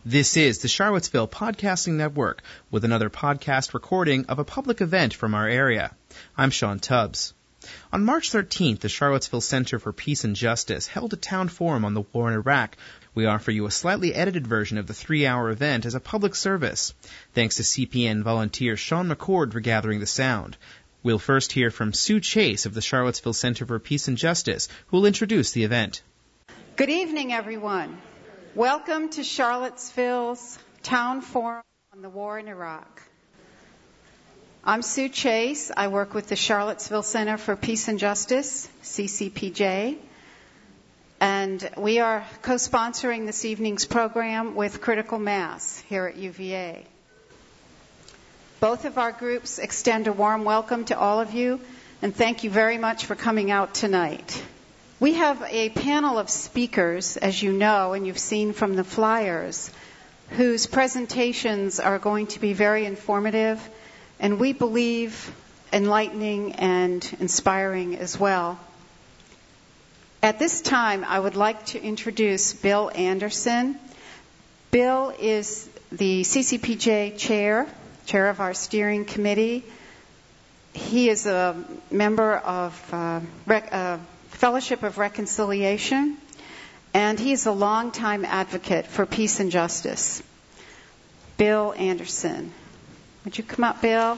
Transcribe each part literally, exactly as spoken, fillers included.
This is the Charlottesville Podcasting Network with another podcast recording of a public event from our area. I'm Sean Tubbs. On March thirteenth, the Charlottesville Center for Peace and Justice held a town forum on the war in Iraq. We offer you a slightly edited version of the three-hour event as a public service. Thanks to C P N volunteer Sean McCord for gathering the sound. We'll first hear from Sue Chase of the Charlottesville Center for Peace and Justice, who will introduce the event. Good evening, everyone. Welcome to Charlottesville's Town Forum on the War in Iraq. I'm Sue Chase. I work with the Charlottesville Center for Peace and Justice, C C P J, and we are co-sponsoring this evening's program with Critical Mass here at U V A. Both of our groups extend a warm welcome to all of you, and thank you very much for coming out tonight. We have a panel of speakers, as you know, and you've seen from the flyers, whose presentations are going to be very informative, and we believe enlightening and inspiring as well. At this time, I would like to introduce Bill Anderson. Bill is the C C P J chair, chair of our steering committee. He is a member of uh, rec- uh, Fellowship of Reconciliation, and he is a longtime advocate for peace and justice. Bill Anderson. Would you come up, Bill?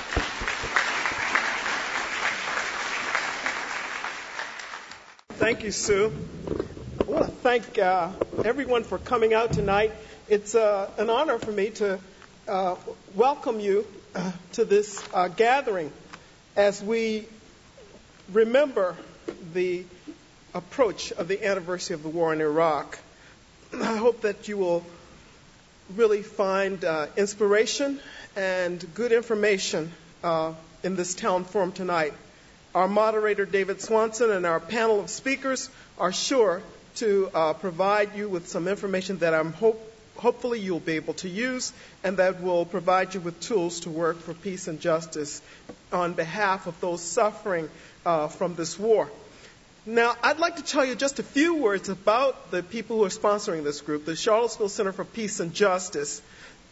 Thank you, Sue. I want to thank uh, everyone for coming out tonight. It's uh, an honor for me to uh, welcome you uh, to this uh, gathering as we remember the approach of the anniversary of the war in Iraq. I hope that you will really find uh, inspiration and good information uh, in this town forum tonight. Our moderator, David Swanson, and our panel of speakers are sure to uh, provide you with some information that I'm hope, hopefully you'll be able to use and that will provide you with tools to work for peace and justice on behalf of those suffering uh, from this war. Now, I'd like to tell you just a few words about the people who are sponsoring this group, the Charlottesville Center for Peace and Justice.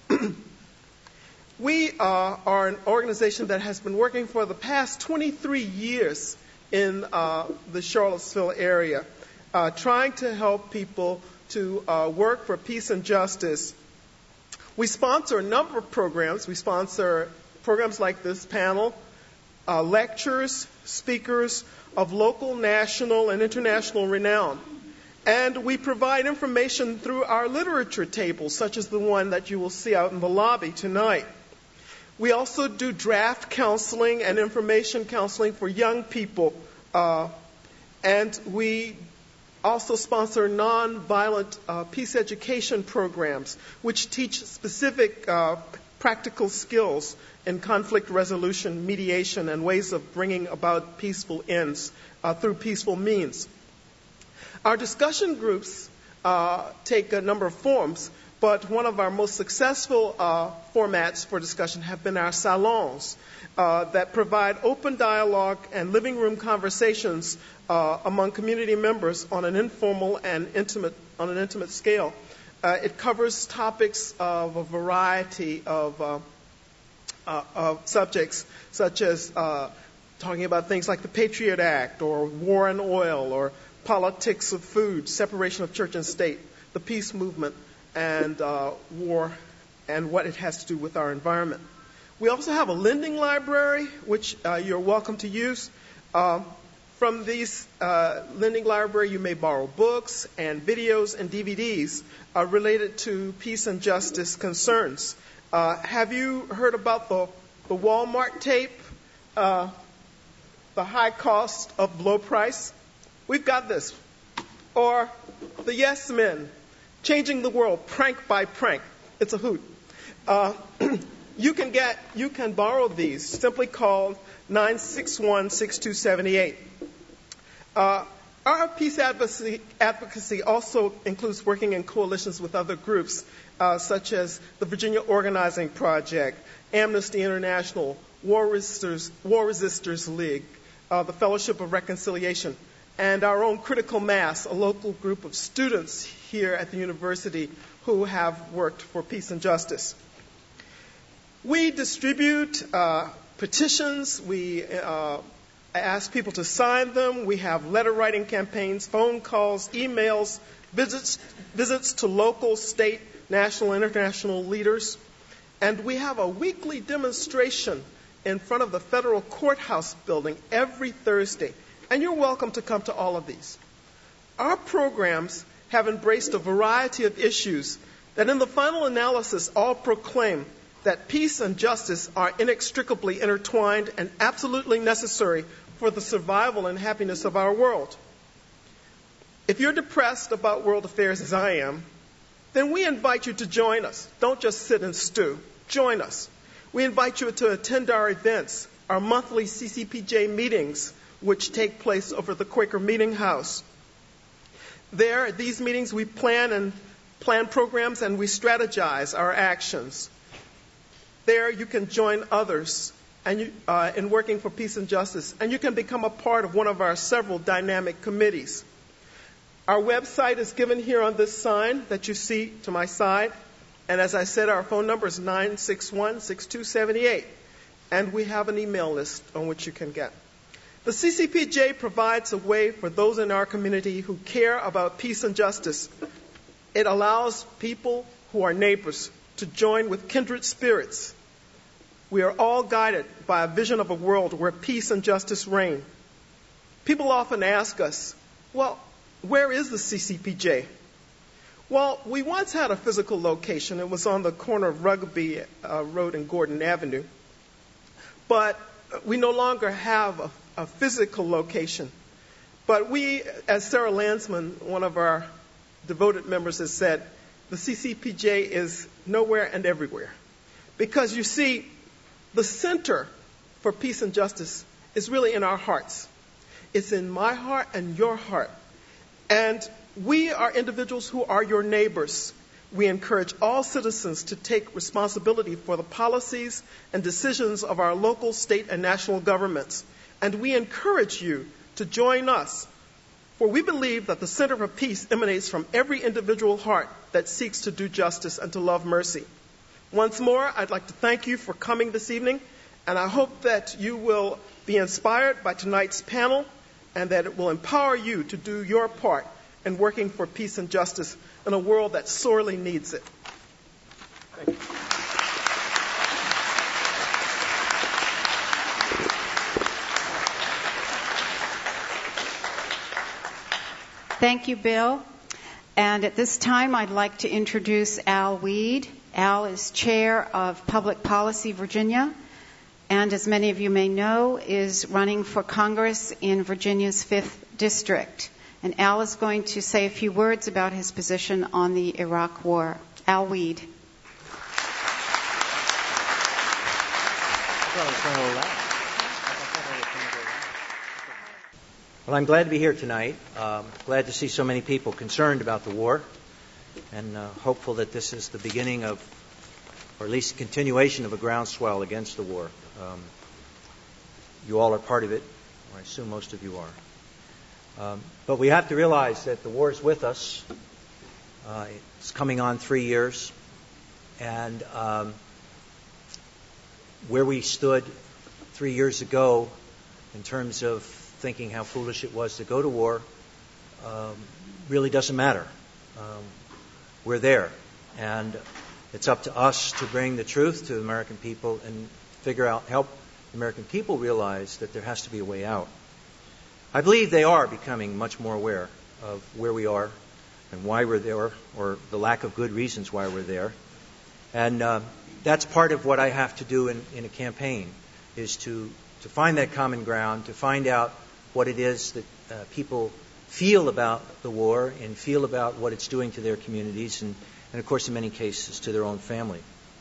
We uh, are an organization that has been working for the past twenty-three years in uh, the Charlottesville area, uh, trying to help people to uh, work for peace and justice. We sponsor a number of programs. We sponsor programs like this panel, uh, lectures, speakers of local, national, and international renown. And we provide information through our literature tables, such as the one that you will see out in the lobby tonight. We also do draft counseling and information counseling for young people. Uh, and we also sponsor nonviolent uh, peace education programs, which teach specific uh, practical skills in conflict resolution, mediation, and ways of bringing about peaceful ends uh, through peaceful means. Our discussion groups uh, take a number of forms, but one of our most successful uh, formats for discussion have been our salons uh, that provide open dialogue and living room conversations uh, among community members on an informal and intimate on an intimate scale. Uh, it covers topics of a variety of uh, Uh, of subjects such as uh, talking about things like the Patriot Act or war and oil or politics of food, separation of church and state, the peace movement, and uh, war and what it has to do with our environment. We also have a lending library, which uh, you're welcome to use. Uh, from these uh, lending library, you may borrow books and videos and D V Ds uh, related to peace and justice concerns. Uh, have you heard about the, the Walmart tape, uh, the high cost of low price? We've got this. Or the Yes Men, changing the world prank by prank. It's a hoot. Uh, you can get, you can borrow these. Simply call nine six one, six two seven eight. Uh, Our peace advocacy, advocacy also includes working in coalitions with other groups, uh, such as the Virginia Organizing Project, Amnesty International, War Resisters, War Resisters League, uh, the Fellowship of Reconciliation, and our own Critical Mass, a local group of students here at the university who have worked for peace and justice. We distribute uh, petitions. We uh, ask people to sign them. We have letter writing campaigns, phone calls, emails, visits, visits to local, state, national, and international leaders. And we have a weekly demonstration in front of the federal courthouse building every Thursday. And you're welcome to come to all of these. Our programs have embraced a variety of issues that in the final analysis all proclaim that peace and justice are inextricably intertwined and absolutely necessary for the survival and happiness of our world. If you're depressed about world affairs as I am, then we invite you to join us. Don't just sit and stew. Join us. We invite you to attend our events, our monthly C C P J meetings, which take place over the Quaker Meeting House. There, at these meetings, we plan and plan programs and we strategize our actions. There, you can join others and you, uh, in working for peace and justice, and you can become a part of one of our several dynamic committees. Our website is given here on this sign that you see to my side, and as I said, our phone number is nine six one, six two seven eight, and we have an email list on which you can get. The C C P J provides a way for those in our community who care about peace and justice. It allows people who are neighbors to join with kindred spirits. We are all guided by a vision of a world where peace and justice reign. People often ask us, well, where is the C C P J? Well, we once had a physical location. It was on the corner of Rugby uh, Road and Gordon Avenue. But we no longer have a, a physical location. But we, as Sarah Landsman, one of our devoted members, has said, the C C P J is nowhere and everywhere. Because you see, the center for peace and justice is really in our hearts. It's in my heart and your heart. And we are individuals who are your neighbors. We encourage all citizens to take responsibility for the policies and decisions of our local, state, and national governments. And we encourage you to join us, for we believe that the center for peace emanates from every individual heart that seeks to do justice and to love mercy. Once more, I'd like to thank you for coming this evening, and I hope that you will be inspired by tonight's panel and that it will empower you to do your part in working for peace and justice in a world that sorely needs it. Thank you. Thank you, Bill. And at this time, I'd like to introduce Al Weed. Al is chair of Public Policy Virginia, and as many of you may know, is running for Congress in Virginia's fifth District. And Al is going to say a few words about his position on the Iraq War. Al Weed. Well, I'm glad to be here tonight. Um, glad to see so many people concerned about the war, and uh, hopeful that this is the beginning of, or at least a continuation of, a groundswell against the war. Um, you all are part of it, or I assume most of you are. Um, but we have to realize that the war is with us. Uh, it's coming on three years, and um, where we stood three years ago in terms of thinking how foolish it was to go to war um, really doesn't matter. Um, we're there, and it's up to us to bring the truth to the American people and figure out, help the American people realize that there has to be a way out. I believe they are becoming much more aware of where we are and why we're there, or the lack of good reasons why we're there. And uh, that's part of what I have to do in, in a campaign, is to, to find that common ground, to find out what it is that uh, people feel about the war and feel about what it's doing to their communities and, and, of course, in many cases, to their own family.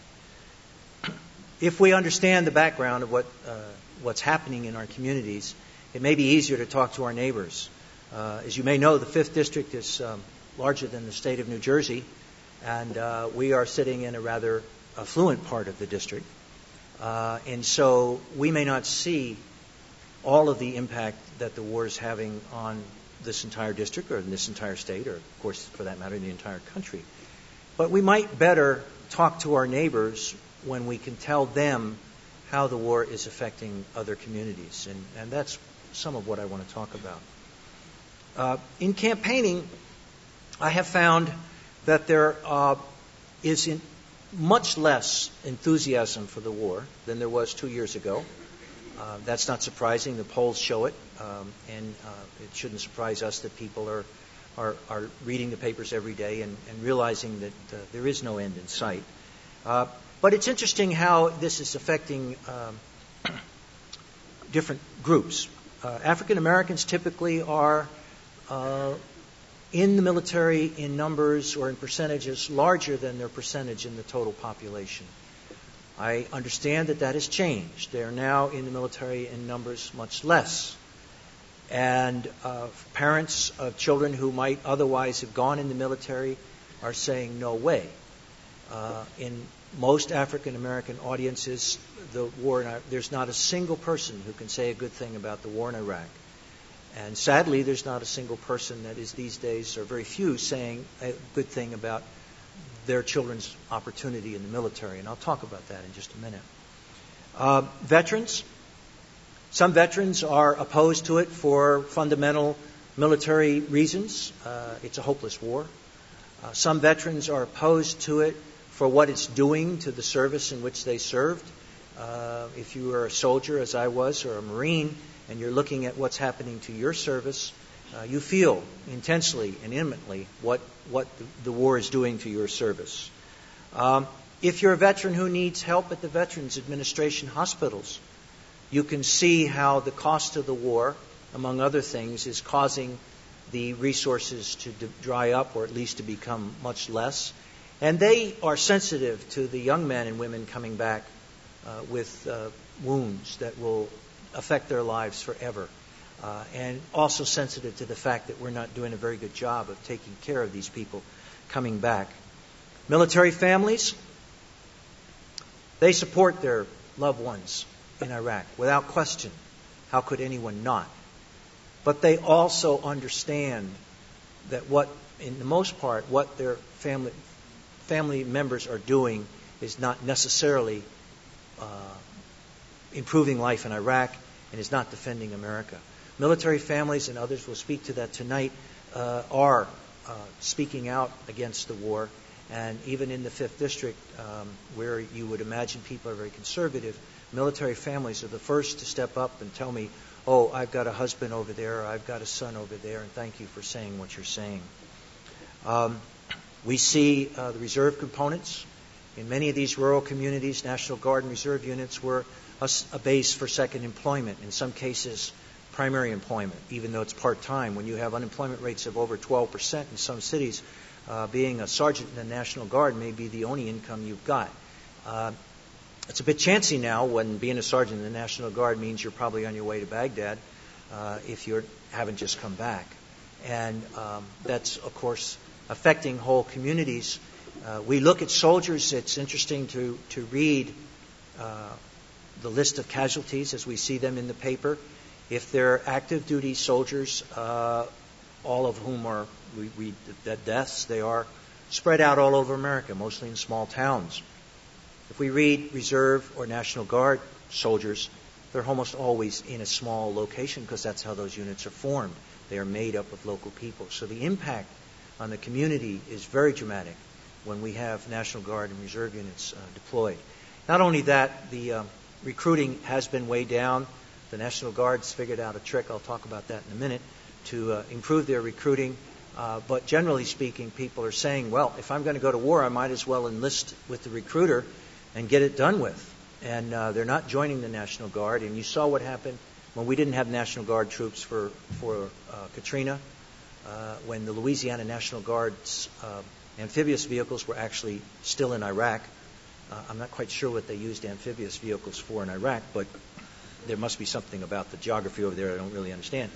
If we understand the background of what uh, what's happening in our communities, it may be easier to talk to our neighbors. Uh, as you may know, the fifth District is um, larger than the state of New Jersey, and uh, we are sitting in a rather affluent part of the district. Uh, and so we may not see all of the impact that the war is having on this entire district or in this entire state, or, of course, for that matter, the entire country. But we might better talk to our neighbors when we can tell them how the war is affecting other communities. And, and that's some of what I want to talk about. Uh, in campaigning, I have found that there uh, is in much less enthusiasm for the war than there was two years ago. Uh, that's not surprising. The polls show it, um, and uh, it shouldn't surprise us that people are are, are reading the papers every day and, and realizing that uh, there is no end in sight. Uh, but it's interesting how this is affecting um, different groups. Uh, African Americans typically are uh, in the military in numbers or in percentages larger than their percentage in the total population. I understand that that has changed. They are now in the military in numbers much less. And uh, parents of children who might otherwise have gone in the military are saying no way. Uh, in most African American audiences, the war in Iraq, there's not a single person who can say a good thing about the war in Iraq. And sadly, there's not a single person that is these days, or very few, saying a good thing about their children's opportunity in the military. And I'll talk about that in just a minute. Uh, veterans. Some veterans are opposed to it for fundamental military reasons. Uh, it's a hopeless war. Uh, some veterans are opposed to it for what it's doing to the service in which they served. Uh, if you are a soldier, as I was, or a Marine, and you're looking at what's happening to your service, uh, you feel intensely and intimately what, what the, the war is doing to your service. Um, if you're a veteran who needs help at the Veterans Administration hospitals, you can see how the cost of the war, among other things, is causing the resources to d- dry up, or at least to become much less. And they are sensitive to the young men and women coming back uh, with uh, wounds that will affect their lives forever. Uh, and also sensitive to the fact that we're not doing a very good job of taking care of these people coming back. Military families, they support their loved ones in Iraq, without question. How could anyone not? But they also understand that what, in the most part, what their family family members are doing is not necessarily uh, improving life in Iraq and is not defending America. Military families, and others will speak to that tonight, uh, are uh, speaking out against the war. And even in the fifth District, um, where you would imagine people are very conservative, military families are the first to step up and tell me, oh, I've got a husband over there, or I've got a son over there, and thank you for saying what you're saying. Um, we see uh, the reserve components. In many of these rural communities, National Guard and reserve units were a, a base for second employment, in some cases primary employment, even though it's part-time. When you have unemployment rates of over twelve percent in some cities, uh, being a sergeant in the National Guard may be the only income you've got. Uh, It's a bit chancy now when being a sergeant in the National Guard means you're probably on your way to Baghdad uh, if you haven't just come back. And um, that's, of course, affecting whole communities. Uh, we look at soldiers. It's interesting to, to read uh, the list of casualties as we see them in the paper. If they're active duty soldiers, uh, all of whom are we, we, the deaths, they are spread out all over America, mostly in small towns. If we read reserve or National Guard soldiers, they're almost always in a small location because that's how those units are formed. They are made up of local people. So the impact on the community is very dramatic when we have National Guard and reserve units uh, deployed. Not only that, the uh, recruiting has been way down. The National Guard's figured out a trick, I'll talk about that in a minute, to uh, improve their recruiting. Uh, but generally speaking, people are saying, well, if I'm going to go to war, I might as well enlist with the recruiter and get it done with. And uh, they're not joining the National Guard. And you saw what happened when we didn't have National Guard troops for, for uh, Katrina, uh, when the Louisiana National Guard's uh, amphibious vehicles were actually still in Iraq. Uh, I'm not quite sure what they used amphibious vehicles for in Iraq, but there must be something about the geography over there I don't really understand.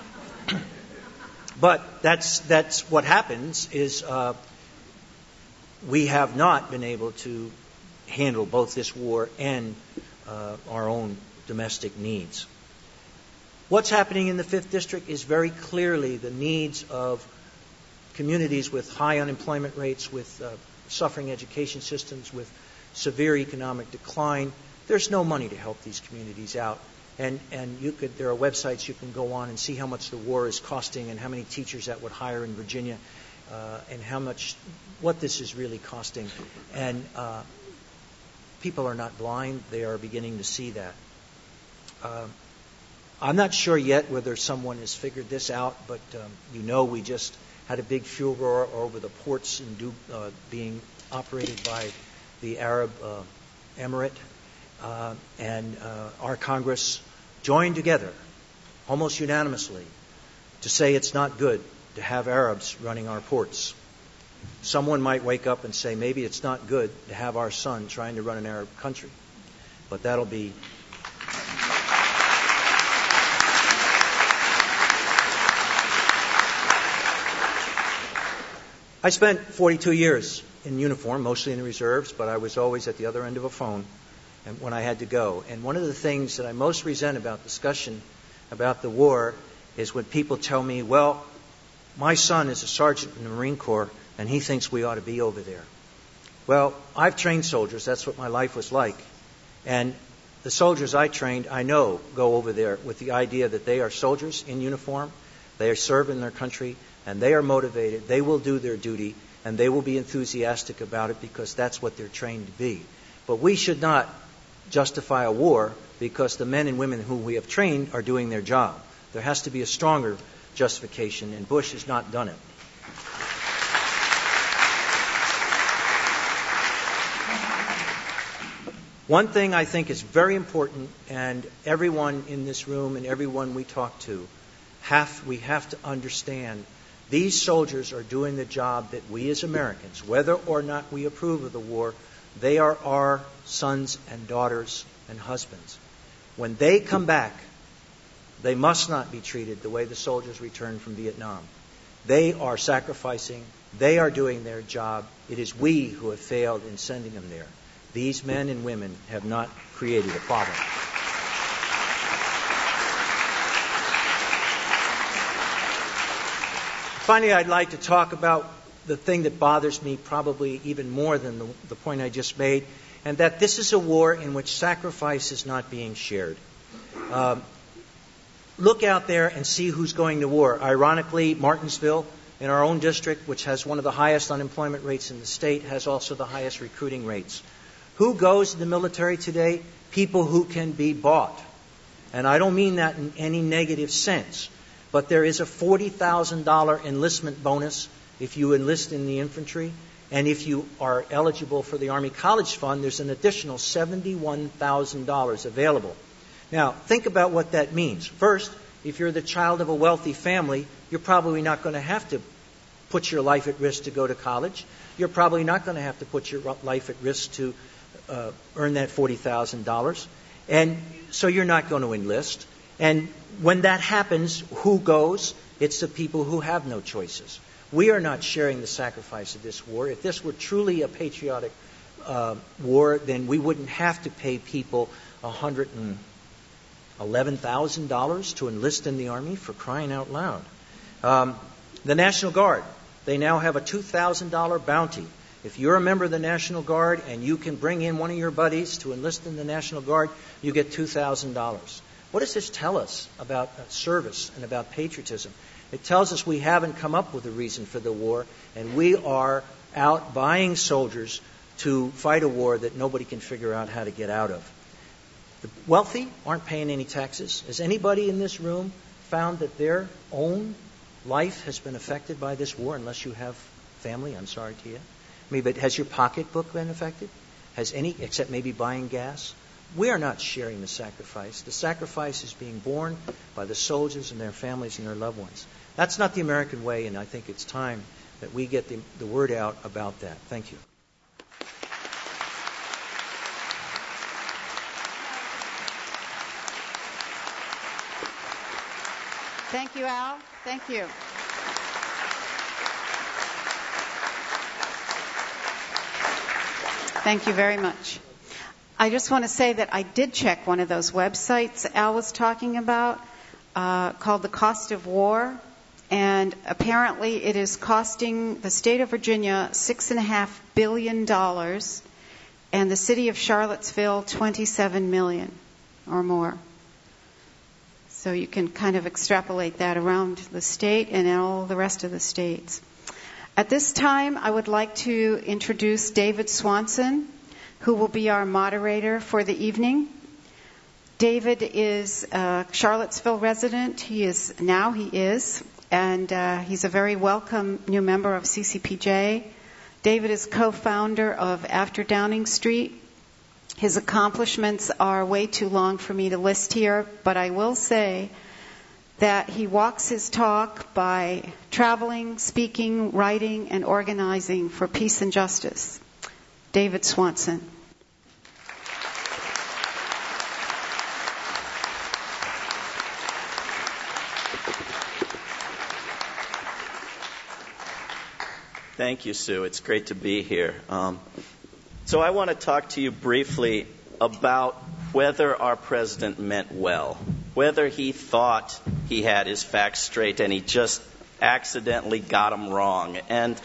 But that's, that's what happens is uh, we have not been able to handle both this war and uh, our own domestic needs. What's happening in the fifth District is very clearly the needs of communities with high unemployment rates, with uh, suffering education systems, with severe economic decline. There's no money to help these communities out. And, and you could, there are websites you can go on and see how much the war is costing and how many teachers that would hire in Virginia uh, and how much, what this is really costing. And uh, people are not blind. They are beginning to see that. Uh, I'm not sure yet whether someone has figured this out, but um, you know we just had a big furor over the ports in Du- uh, being operated by the Arab uh, Emirate. Uh, and uh, our Congress joined together, almost unanimously, to say it's not good to have Arabs running our ports. Someone might wake up and say maybe it's not good to have our son trying to run an Arab country. But that'll be... I spent forty-two years in uniform, mostly in the reserves, but I was always at the other end of a phone and when I had to go. And one of the things that I most resent about discussion about the war is when people tell me, well, my son is a sergeant in the Marine Corps and he thinks we ought to be over there. Well, I've trained soldiers. That's what my life was like. And the soldiers I trained, I know, go over there with the idea that they are soldiers in uniform, they are serving their country, and they are motivated, they will do their duty, and they will be enthusiastic about it because that's what they're trained to be. But we should not justify a war because the men and women whom we have trained are doing their job. There has to be a stronger justification, and Bush has not done it. One thing I think is very important, and everyone in this room and everyone we talk to, have we have to understand, these soldiers are doing the job that we as Americans, whether or not we approve of the war, they are our sons and daughters and husbands. When they come back, they must not be treated the way the soldiers returned from Vietnam. They are sacrificing. They are doing their job. It is we who have failed in sending them there. These men and women have not created a problem. Finally, I'd like to talk about the thing that bothers me probably even more than the, the point I just made, and that this is a war in which sacrifice is not being shared. Um, look out there and see who's going to war. Ironically, Martinsville, in our own district, which has one of the highest unemployment rates in the state, has also the highest recruiting rates. Who goes to the military today? People who can be bought. And I don't mean that in any negative sense, but there is a forty thousand dollars enlistment bonus if you enlist in the infantry. And if you are eligible for the Army College Fund, there's an additional seventy-one thousand dollars available. Now, think about what that means. First, if you're the child of a wealthy family, you're probably not going to have to put your life at risk to go to college. You're probably not going to have to put your life at risk to uh, earn that forty thousand dollars. And so you're not going to enlist. And when that happens, who goes? It's the people who have no choices. We are not sharing the sacrifice of this war. If this were truly a patriotic uh, war, then we wouldn't have to pay people one hundred eleven thousand dollars to enlist in the Army, for crying out loud. Um, the National Guard, they now have a two thousand dollars bounty. If you're a member of the National Guard and you can bring in one of your buddies to enlist in the National Guard, you get two thousand dollars. What does this tell us about service and about patriotism? It tells us we haven't come up with a reason for the war, and we are out buying soldiers to fight a war that nobody can figure out how to get out of. The wealthy aren't paying any taxes. Has anybody in this room found that their own life has been affected by this war, unless you have family? I'm sorry to you. I mean, but has your pocketbook been affected? Has any, except maybe buying gas? We are not sharing the sacrifice. The sacrifice is being borne by the soldiers and their families and their loved ones. That's not the American way, and I think it's time that we get the, the word out about that. Thank you. Thank you, Al. Thank you. Thank you very much. I just want to say that I did check one of those websites Al was talking about. uh, called The Cost of War. And apparently it is costing the state of Virginia six point five billion dollars and the city of Charlottesville twenty-seven million dollars or more. So you can kind of extrapolate that around the state and all the rest of the states. At this time, I would like to introduce David Swanson, who will be our moderator for the evening. David is a Charlottesville resident. He is, now he is, and uh, he's a very welcome new member of C C P J. David is co-founder of After Downing Street. His accomplishments are way too long for me to list here, but I will say that he walks his talk by traveling, speaking, writing, and organizing for peace and justice. David Swanson. Thank you, Sue. It's great to be here. Um, so I want to talk to you briefly about whether our president meant well, whether he thought he had his facts straight and he just accidentally got them wrong. And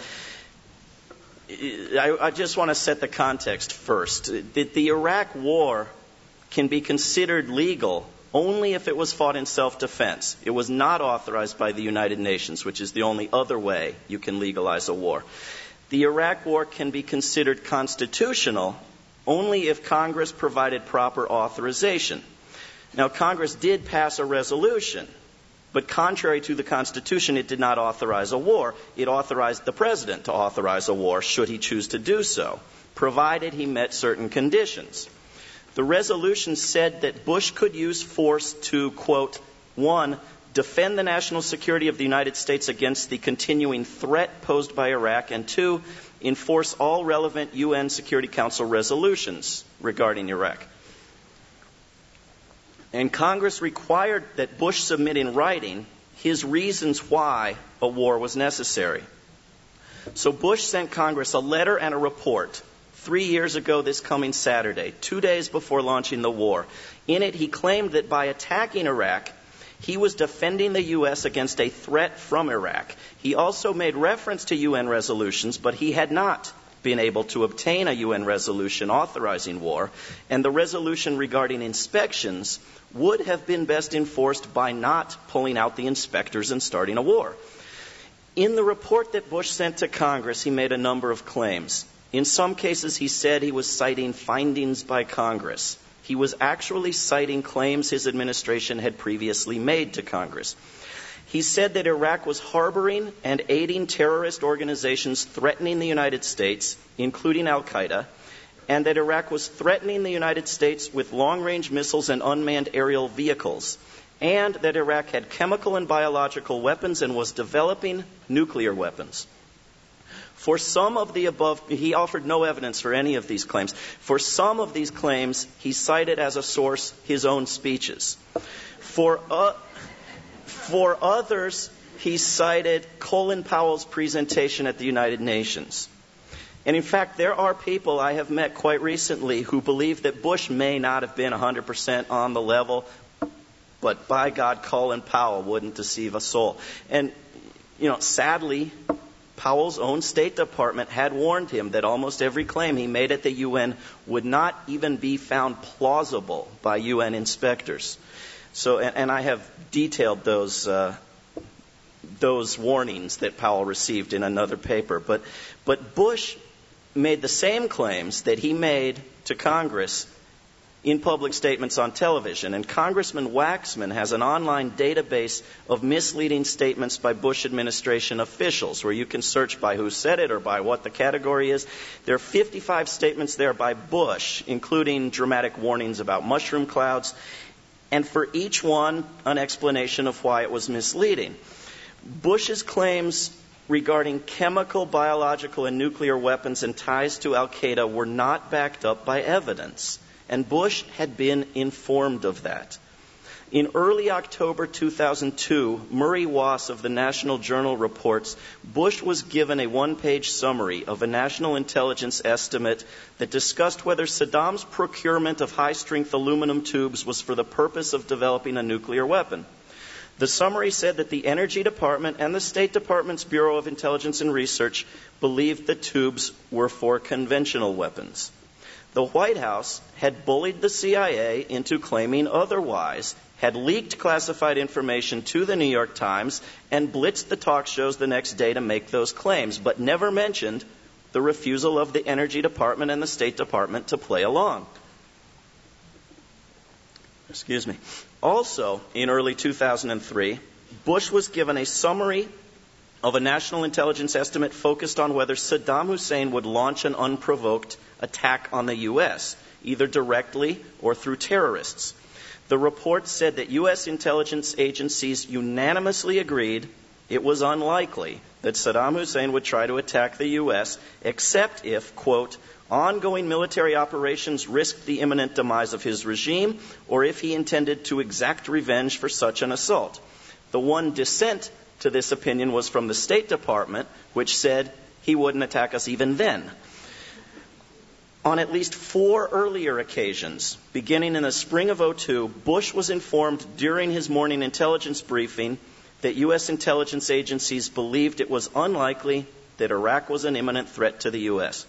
I, I just want to set the context first. The, the Iraq War can be considered legal only if it was fought in self-defense. It was not authorized by the United Nations, which is the only other way you can legalize a war. The Iraq War can be considered constitutional only if Congress provided proper authorization. Now, Congress did pass a resolution, but contrary to the Constitution, it did not authorize a war. It authorized the president to authorize a war, should he choose to do so, provided he met certain conditions. The resolution said that Bush could use force to, quote, one, defend the national security of the United States against the continuing threat posed by Iraq, and two, enforce all relevant U N Security Council resolutions regarding Iraq. And Congress required that Bush submit in writing his reasons why a war was necessary. So Bush sent Congress a letter and a report three years ago this coming Saturday, two days before launching the war. In it, he claimed that by attacking Iraq, he was defending the U S against a threat from Iraq. He also made reference to U N resolutions, but he had not been able to obtain a U N resolution authorizing war, and the resolution regarding inspections would have been best enforced by not pulling out the inspectors and starting a war. In the report that Bush sent to Congress, he made a number of claims. In some cases, he said he was citing findings by Congress. He was actually citing claims his administration had previously made to Congress. He said that Iraq was harboring and aiding terrorist organizations threatening the United States, including Al-Qaeda, and that Iraq was threatening the United States with long-range missiles and unmanned aerial vehicles, and that Iraq had chemical and biological weapons and was developing nuclear weapons. For some of the above, he offered no evidence for any of these claims. For some of these claims, he cited as a source his own speeches. For, uh, for others, he cited Colin Powell's presentation at the United Nations. And in fact, there are people I have met quite recently who believe that Bush may not have been one hundred percent on the level, but by God, Colin Powell wouldn't deceive a soul. And, you know, sadly, Powell's own State Department had warned him that almost every claim he made at the U N would not even be found plausible by U N inspectors. So, and, and I have detailed those uh, those warnings that Powell received in another paper. But, but Bush made the same claims that he made to Congress in public statements on television. And Congressman Waxman has an online database of misleading statements by Bush administration officials where you can search by who said it or by what the category is. There are fifty-five statements there by Bush, including dramatic warnings about mushroom clouds, and for each one, an explanation of why it was misleading. Bush's claims regarding chemical, biological, and nuclear weapons and ties to Al-Qaeda were not backed up by evidence. And Bush had been informed of that. In early October two thousand two, Murray Wass of the National Journal reports Bush was given a one-page summary of a national intelligence estimate that discussed whether Saddam's procurement of high-strength aluminum tubes was for the purpose of developing a nuclear weapon. The summary said that the Energy Department and the State Department's Bureau of Intelligence and Research believed the tubes were for conventional weapons. The White House had bullied the C I A into claiming otherwise, had leaked classified information to the New York Times, and blitzed the talk shows the next day to make those claims, but never mentioned the refusal of the Energy Department and the State Department to play along. Excuse me. Also, in early two thousand three, Bush was given a summary of a national intelligence estimate focused on whether Saddam Hussein would launch an unprovoked attack on the U S, either directly or through terrorists. The report said that U S intelligence agencies unanimously agreed it was unlikely that Saddam Hussein would try to attack the U S, except if, quote, ongoing military operations risked the imminent demise of his regime, or if he intended to exact revenge for such an assault. The one dissent to this opinion was from the State Department, which said he wouldn't attack us even then. On at least four earlier occasions, beginning in the spring of oh two, Bush was informed during his morning intelligence briefing that U S intelligence agencies believed it was unlikely that Iraq was an imminent threat to the U S.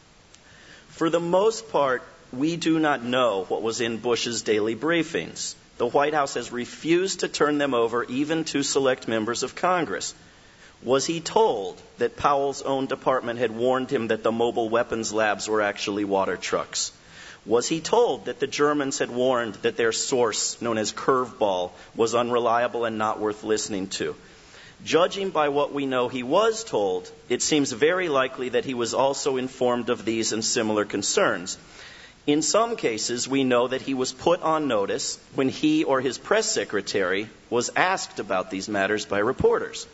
For the most part, we do not know what was in Bush's daily briefings. The White House has refused to turn them over even to select members of Congress. Was he told that Powell's own department had warned him that the mobile weapons labs were actually water trucks? Was he told that the Germans had warned that their source, known as Curveball, was unreliable and not worth listening to? Judging by what we know he was told, it seems very likely that he was also informed of these and similar concerns. In some cases, we know that he was put on notice when he or his press secretary was asked about these matters by reporters.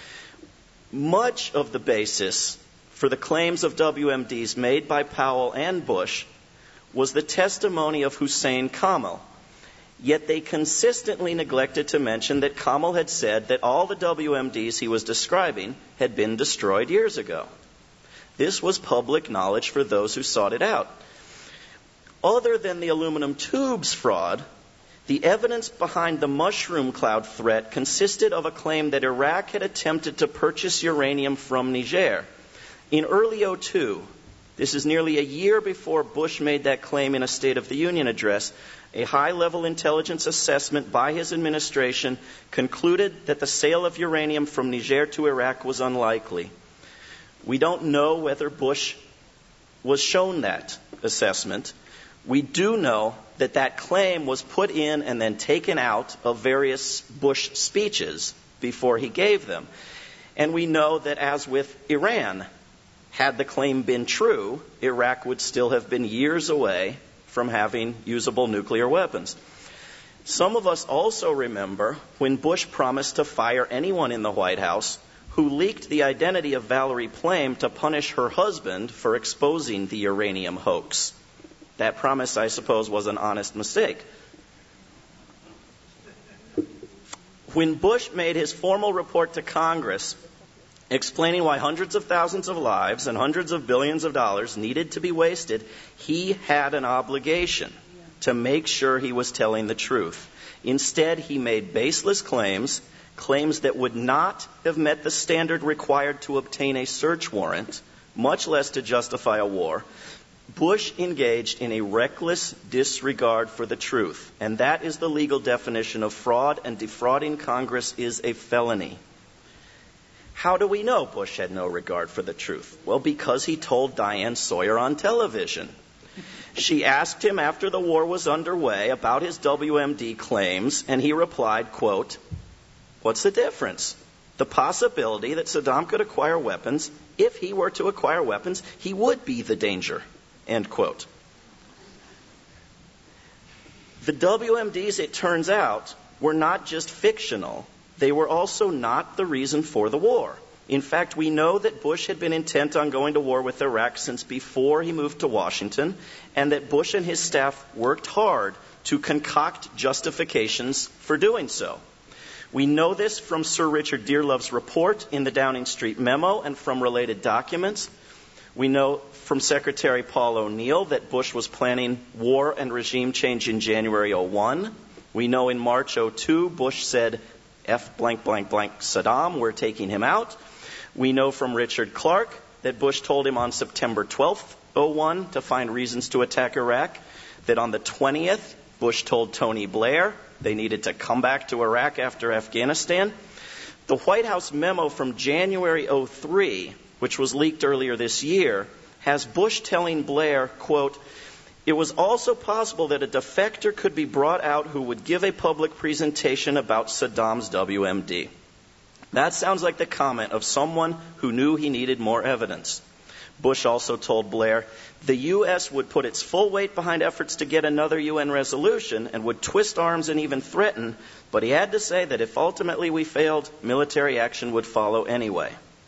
Much of the basis for the claims of W M Ds made by Powell and Bush was the testimony of Hussein Kamel. Yet they consistently neglected to mention that Kamel had said that all the W M Ds he was describing had been destroyed years ago. This was public knowledge for those who sought it out. Other than the aluminum tubes fraud, the evidence behind the mushroom cloud threat consisted of a claim that Iraq had attempted to purchase uranium from Niger. In early oh two, this is nearly a year before Bush made that claim in a State of the Union address, a high-level intelligence assessment by his administration concluded that the sale of uranium from Niger to Iraq was unlikely. We don't know whether Bush was shown that assessment. We do know that that claim was put in and then taken out of various Bush speeches before he gave them. And we know that, as with Iran, had the claim been true, Iraq would still have been years away from having usable nuclear weapons. Some of us also remember when Bush promised to fire anyone in the White House who leaked the identity of Valerie Plame to punish her husband for exposing the uranium hoax. That promise, I suppose, was an honest mistake. When Bush made his formal report to Congress explaining why hundreds of thousands of lives and hundreds of billions of dollars needed to be wasted, he had an obligation to make sure he was telling the truth. Instead, he made baseless claims, claims that would not have met the standard required to obtain a search warrant, much less to justify a war. Bush engaged in a reckless disregard for the truth, and that is the legal definition of fraud, and defrauding Congress is a felony. How do we know Bush had no regard for the truth? Well, because he told Diane Sawyer on television. She asked him after the war was underway about his W M D claims, and he replied, quote, "What's the difference? The possibility that Saddam could acquire weapons, if he were to acquire weapons, he would be the danger." End quote. The W M Ds, it turns out, were not just fictional. They were also not the reason for the war. In fact, we know that Bush had been intent on going to war with Iraq since before he moved to Washington, and that Bush and his staff worked hard to concoct justifications for doing so. We know this from Sir Richard Dearlove's report in the Downing Street memo and from related documents. We know from Secretary Paul O'Neill that Bush was planning war and regime change in January oh one. We know in March oh two, Bush said F blank, blank, blank Saddam, we're taking him out. We know from Richard Clark that Bush told him on September twelfth, oh one, to find reasons to attack Iraq, that on the twentieth, Bush told Tony Blair they needed to come back to Iraq after Afghanistan. The White House memo from January oh three, which was leaked earlier this year, has Bush telling Blair, quote, "It was also possible that a defector could be brought out who would give a public presentation about Saddam's W M D." That sounds like the comment of someone who knew he needed more evidence. Bush also told Blair the U S would put its full weight behind efforts to get another U N resolution and would twist arms and even threaten, but he had to say that if ultimately we failed, military action would follow anyway.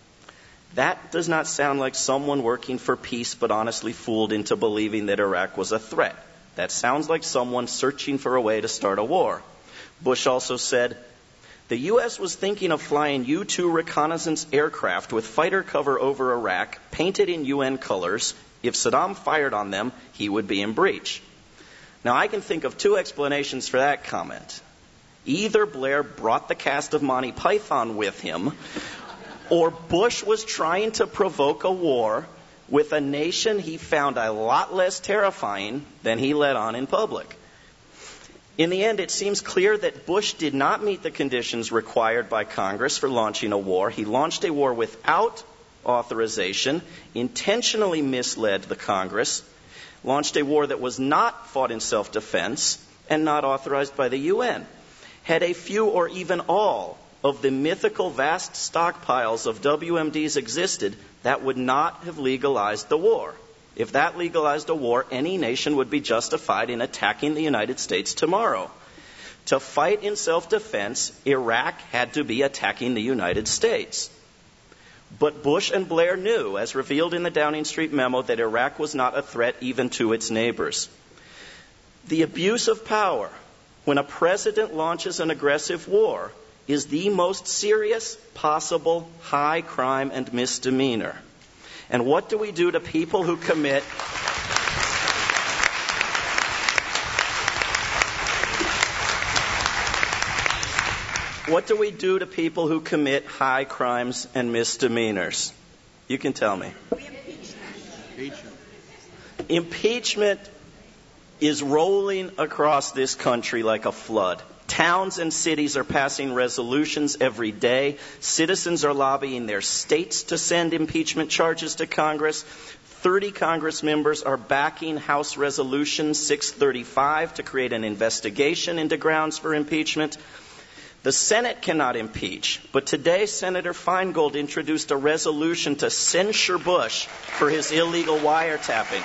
That does not sound like someone working for peace but honestly fooled into believing that Iraq was a threat. That sounds like someone searching for a way to start a war. Bush also said, "The U S was thinking of flying U two reconnaissance aircraft with fighter cover over Iraq, painted in U N colors. If Saddam fired on them, he would be in breach." Now, I can think of two explanations for that comment. Either Blair brought the cast of Monty Python with him, or Bush was trying to provoke a war with a nation he found a lot less terrifying than he let on in public. In the end, it seems clear that Bush did not meet the conditions required by Congress for launching a war. He launched a war without authorization, intentionally misled the Congress, launched a war that was not fought in self-defense and not authorized by the U N. Had a few or even all of the mythical vast stockpiles of W M Ds existed, that would not have legalized the war. If that legalized a war, any nation would be justified in attacking the United States tomorrow. To fight in self-defense, Iraq had to be attacking the United States. But Bush and Blair knew, as revealed in the Downing Street memo, that Iraq was not a threat even to its neighbors. The abuse of power, when a president launches an aggressive war, is the most serious possible high crime and misdemeanor. And what do we do to people who commit What do we do to people who commit high crimes and misdemeanors? You can tell me. Impeachment. Impeachment is rolling across this country like a flood. Towns and cities are passing resolutions every day. Citizens are lobbying their states to send impeachment charges to Congress. thirty Congress members are backing House Resolution six thirty-five to create an investigation into grounds for impeachment. The Senate cannot impeach, but today Senator Feingold introduced a resolution to censure Bush for his illegal wiretapping.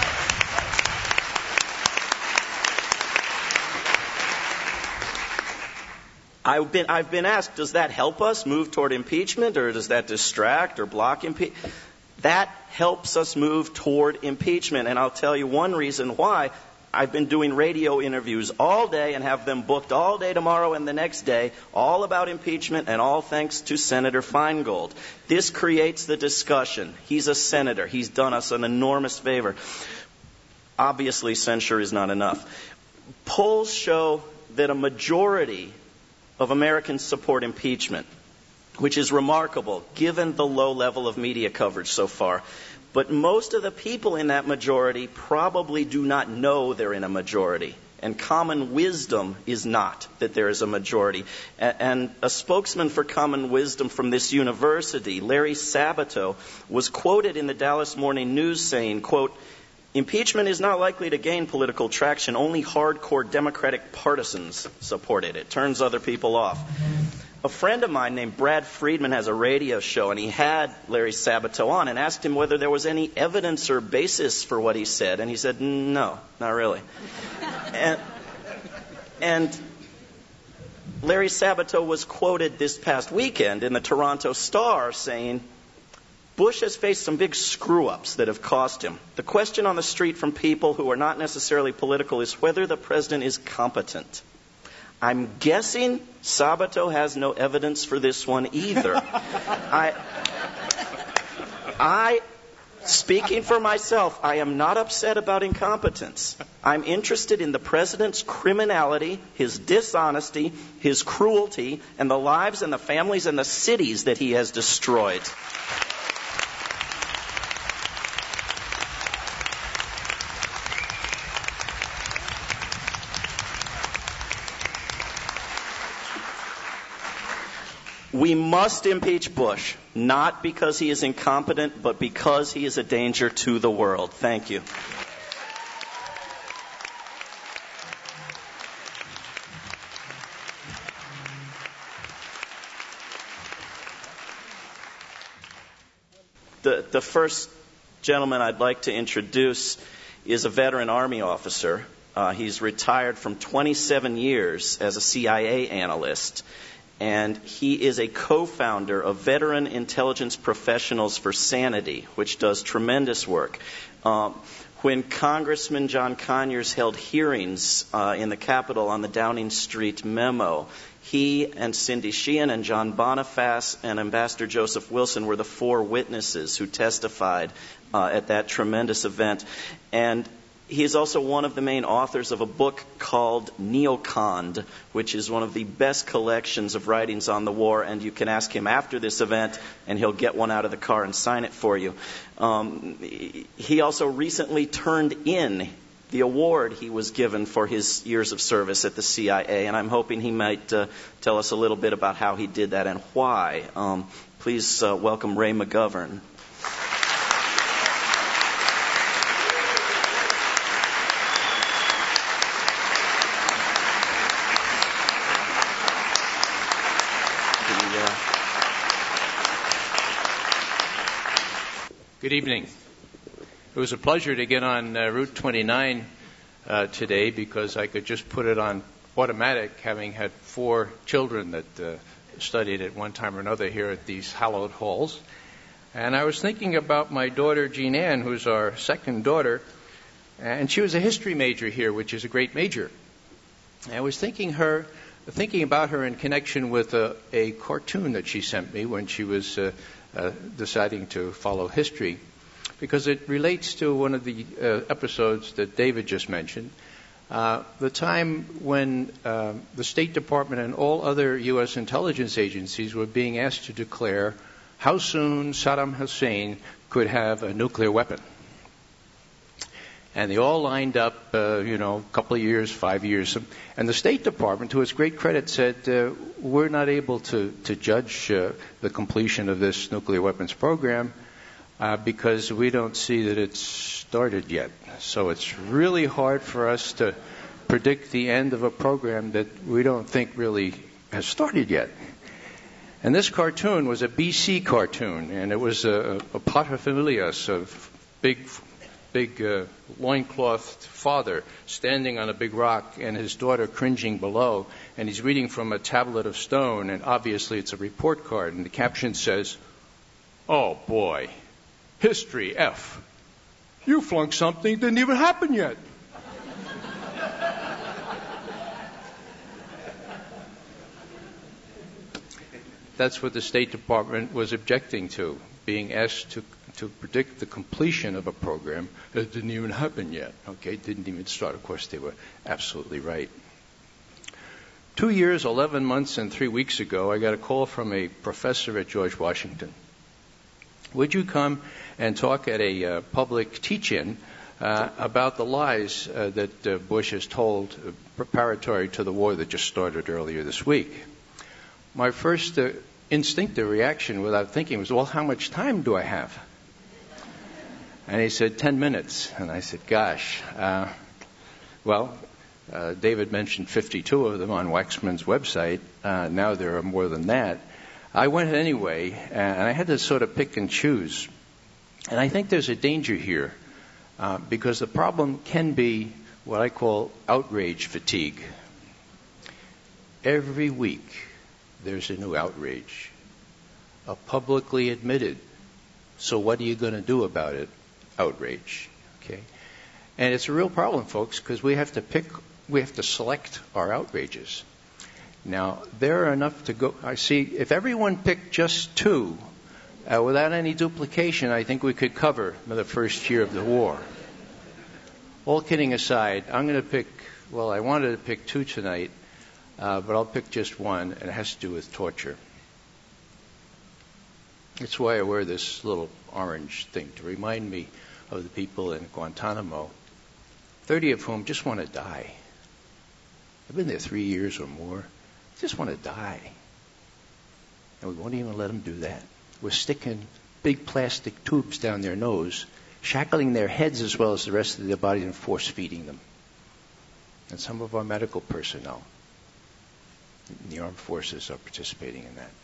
I've been, I've been asked, does that help us move toward impeachment, or does that distract or block impeachment? That helps us move toward impeachment, and I'll tell you one reason why. I've been doing radio interviews all day and have them booked all day tomorrow and the next day, all about impeachment, and all thanks to Senator Feingold. This creates the discussion. He's a senator. He's done us an enormous favor. Obviously, censure is not enough. Polls show that a majority of Americans support impeachment, which is remarkable given the low level of media coverage so far. But most of the people in that majority probably do not know they're in a majority. And common wisdom is not that there is a majority. And a spokesman for common wisdom from this university, Larry Sabato, was quoted in the Dallas Morning News saying, quote, "Impeachment is not likely to gain political traction. Only hardcore Democratic partisans support it. It turns other people off." A friend of mine named Brad Friedman has a radio show, and he had Larry Sabato on and asked him whether there was any evidence or basis for what he said. And he said, no, not really. and, and Larry Sabato was quoted this past weekend in the Toronto Star saying, "Bush has faced some big screw-ups that have cost him. The question on the street from people who are not necessarily political is whether the president is competent." I'm guessing Sabato has no evidence for this one either. I, I Speaking for myself, I am not upset about incompetence. I'm interested in the president's criminality, his dishonesty, his cruelty, and the lives and the families and the cities that he has destroyed. We must impeach Bush, not because he is incompetent, but because he is a danger to the world. Thank you. The, the first gentleman I'd like to introduce is a veteran Army officer. Uh, he's retired from twenty-seven years as a C I A analyst. And he is a co-founder of Veteran Intelligence Professionals for Sanity, which does tremendous work. Um, when Congressman John Conyers held hearings uh, in the Capitol on the Downing Street memo, he and Cindy Sheehan and John Boniface and Ambassador Joseph Wilson were the four witnesses who testified uh, at that tremendous event. And he is also one of the main authors of a book called Neoconned, which is one of the best collections of writings on the war, and you can ask him after this event, and he'll get one out of the car and sign it for you. Um, he also recently turned in the award he was given for his years of service at the C I A, and I'm hoping he might uh, tell us a little bit about how he did that and why. Um, please uh, welcome Ray McGovern. Good evening. It was a pleasure to get on uh, Route twenty-nine uh, today because I could just put it on automatic, having had four children that uh, studied at one time or another here at these hallowed halls. And I was thinking about my daughter, Jean Ann, who's our second daughter, and she was a history major here, which is a great major. And I was thinking her, thinking about her in connection with a, a cartoon that she sent me when she was uh, Uh, deciding to follow history, because it relates to one of the uh, episodes that David just mentioned, uh, the time when uh, the State Department and all other U S intelligence agencies were being asked to declare how soon Saddam Hussein could have a nuclear weapon. And they all lined up, uh, you know, a couple of years, five years. And the State Department, to its great credit, said, uh, we're not able to, to judge uh, the completion of this nuclear weapons program uh, because we don't see that it's started yet. So it's really hard for us to predict the end of a program that we don't think really has started yet. And this cartoon was a B C cartoon, and it was a, a paterfamilias of big big uh, loinclothed father standing on a big rock and his daughter cringing below, and he's reading from a tablet of stone, and obviously it's a report card, and the caption says, "Oh boy, history F. You flunked something that didn't even happen yet." That's what the State Department was objecting to, being asked to to predict the completion of a program that didn't even happen yet. Okay, didn't even start. Of course, they were absolutely right. Two years, eleven months, and three weeks ago, I got a call from a professor at George Washington. Would you come and talk at a uh, public teach-in uh, about the lies uh, that uh, Bush has told uh, preparatory to the war that just started earlier this week? My first uh, instinctive reaction without thinking was, well, how much time do I have? And he said, ten minutes. And I said, gosh, uh, well, uh, David mentioned fifty-two of them on Waxman's website. Uh, now there are more than that. I went anyway, and I had to sort of pick and choose. And I think there's a danger here, uh, because the problem can be what I call outrage fatigue. Every week, there's a new outrage, a publicly admitted, so what are you going to do about it, outrage. Okay, and it's a real problem, folks, because we have to pick, we have to select our outrages. Now, there are enough to go. I see, if everyone picked just two, Uh, without any duplication, I think we could cover the first year of the war. All kidding aside, I'm going to pick, well, I wanted to pick two tonight, uh, but I'll pick just one, and it has to do with torture. That's why I wear this little orange thing, to remind me of the people in Guantanamo, thirty of whom just want to die. They've been there three years or more. They just want to die. And we won't even let them do that. We're sticking big plastic tubes down their nose, shackling their heads as well as the rest of their body, and force-feeding them. And some of our medical personnel in the armed forces are participating in that.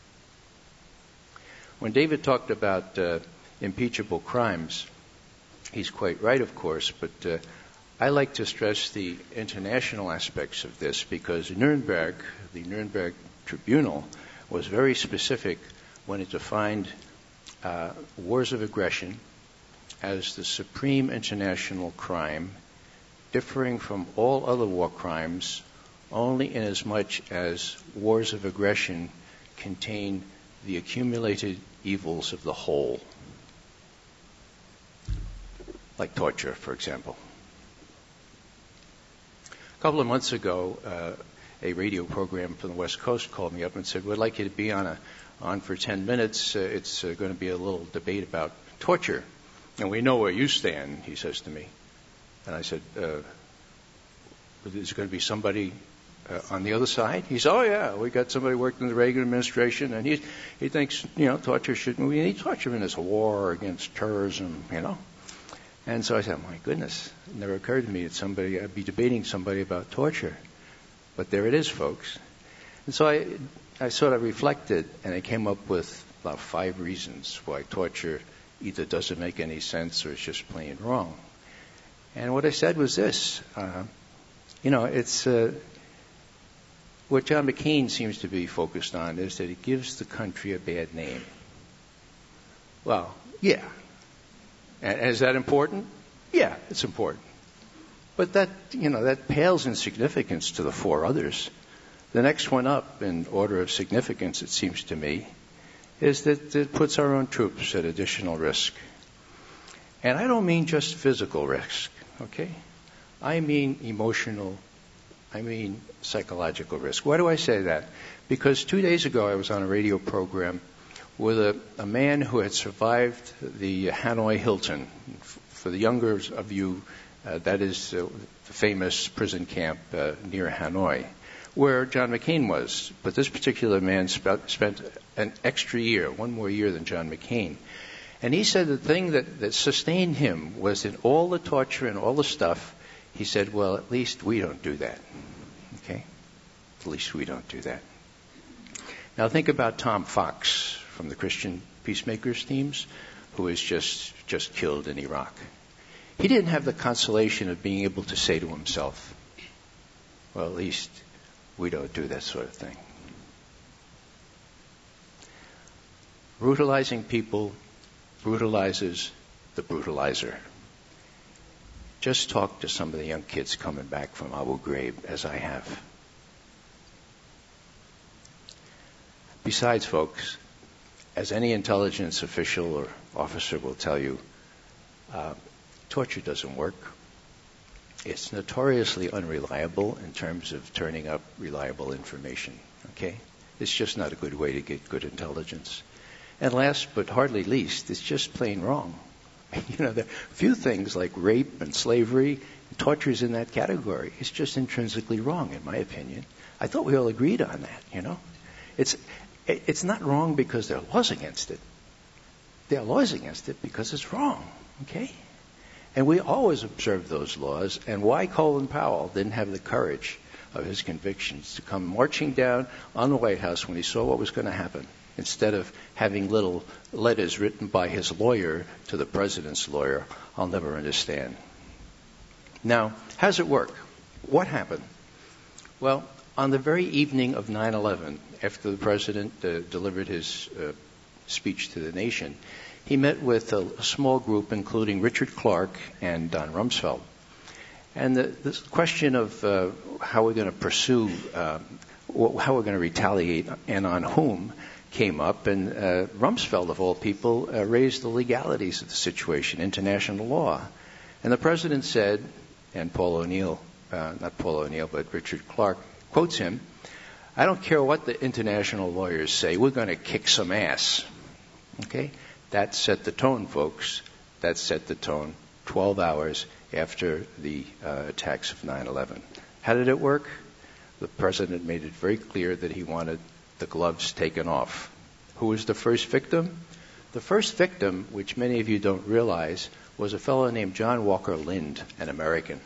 When David talked about uh, impeachable crimes, he's quite right, of course, but uh, I like to stress the international aspects of this because Nuremberg, the Nuremberg Tribunal, was very specific when it defined uh, wars of aggression as the supreme international crime, differing from all other war crimes only inasmuch as wars of aggression contain the accumulated evils of the whole, like torture, for example. A couple of months ago, uh, a radio program from the West Coast called me up and said, we'd like you to be on a on for ten minutes. Uh, it's uh, going to be a little debate about torture. And we know where you stand, he says to me. And I said, uh, is there going to be somebody uh, on the other side? He said, oh, yeah, we got somebody working in the Reagan administration, and he he thinks, you know, torture should, we need torture in this war against terrorism, you know. And so I said, my goodness, it never occurred to me that somebody, I'd be debating somebody about torture. But there it is, folks. And so I, I sort of reflected, and I came up with about five reasons why torture either doesn't make any sense or is just plain wrong. And what I said was this, uh, you know, it's uh, what John McCain seems to be focused on is that it gives the country a bad name. Well, yeah. And is that important? Yeah, it's important. But that, you know, that pales in significance to the four others. The next one up in order of significance, it seems to me, is that it puts our own troops at additional risk. And I don't mean just physical risk, okay? I mean emotional, I mean psychological risk. Why do I say that? Because two days ago I was on a radio program with a, a man who had survived the Hanoi Hilton. For the younger of you, uh, that is uh, the famous prison camp uh, near Hanoi, where John McCain was. But this particular man sp- spent an extra year, one more year than John McCain. And he said the thing that, that sustained him was in all the torture and all the stuff, he said, well, at least we don't do that. Okay? At least we don't do that. Now think about Tom Fox from the Christian Peacemakers teams, who was just, just killed in Iraq. He didn't have the consolation of being able to say to himself, well, at least we don't do that sort of thing. Brutalizing people brutalizes the brutalizer. Just talk to some of the young kids coming back from Abu Ghraib, as I have. Besides, folks, as any intelligence official or officer will tell you, uh, torture doesn't work. It's notoriously unreliable in terms of turning up reliable information, okay? It's just not a good way to get good intelligence. And last but hardly least, it's just plain wrong. You know, there are few things like rape and slavery, torture is in that category. It's just intrinsically wrong, in my opinion. I thought we all agreed on that, you know? It's it's not wrong because there are laws against it. There are laws against it because it's wrong, okay? And we always observe those laws, and why Colin Powell didn't have the courage of his convictions to come marching down on the White House when he saw what was going to happen, instead of having little letters written by his lawyer to the president's lawyer, I'll never understand. Now, how does it work? What happened? Well, on the very evening of nine eleven, after the president uh, delivered his uh, speech to the nation, he met with a, a small group, including Richard Clarke and Don Rumsfeld. And the, the question of uh, how we're going to pursue, uh, how we're going to retaliate and on whom came up, and uh, Rumsfeld, of all people, uh, raised the legalities of the situation, international law. And the president said, and Paul O'Neill, uh, not Paul O'Neill, but Richard Clark quotes him, "I don't care what the international lawyers say, we're going to kick some ass." Okay? That set the tone, folks. That set the tone twelve hours after the uh, attacks of nine eleven. How did it work? The president made it very clear that he wanted the gloves taken off. Who was the first victim? The first victim, which many of you don't realize, was a fellow named John Walker Lind, an American.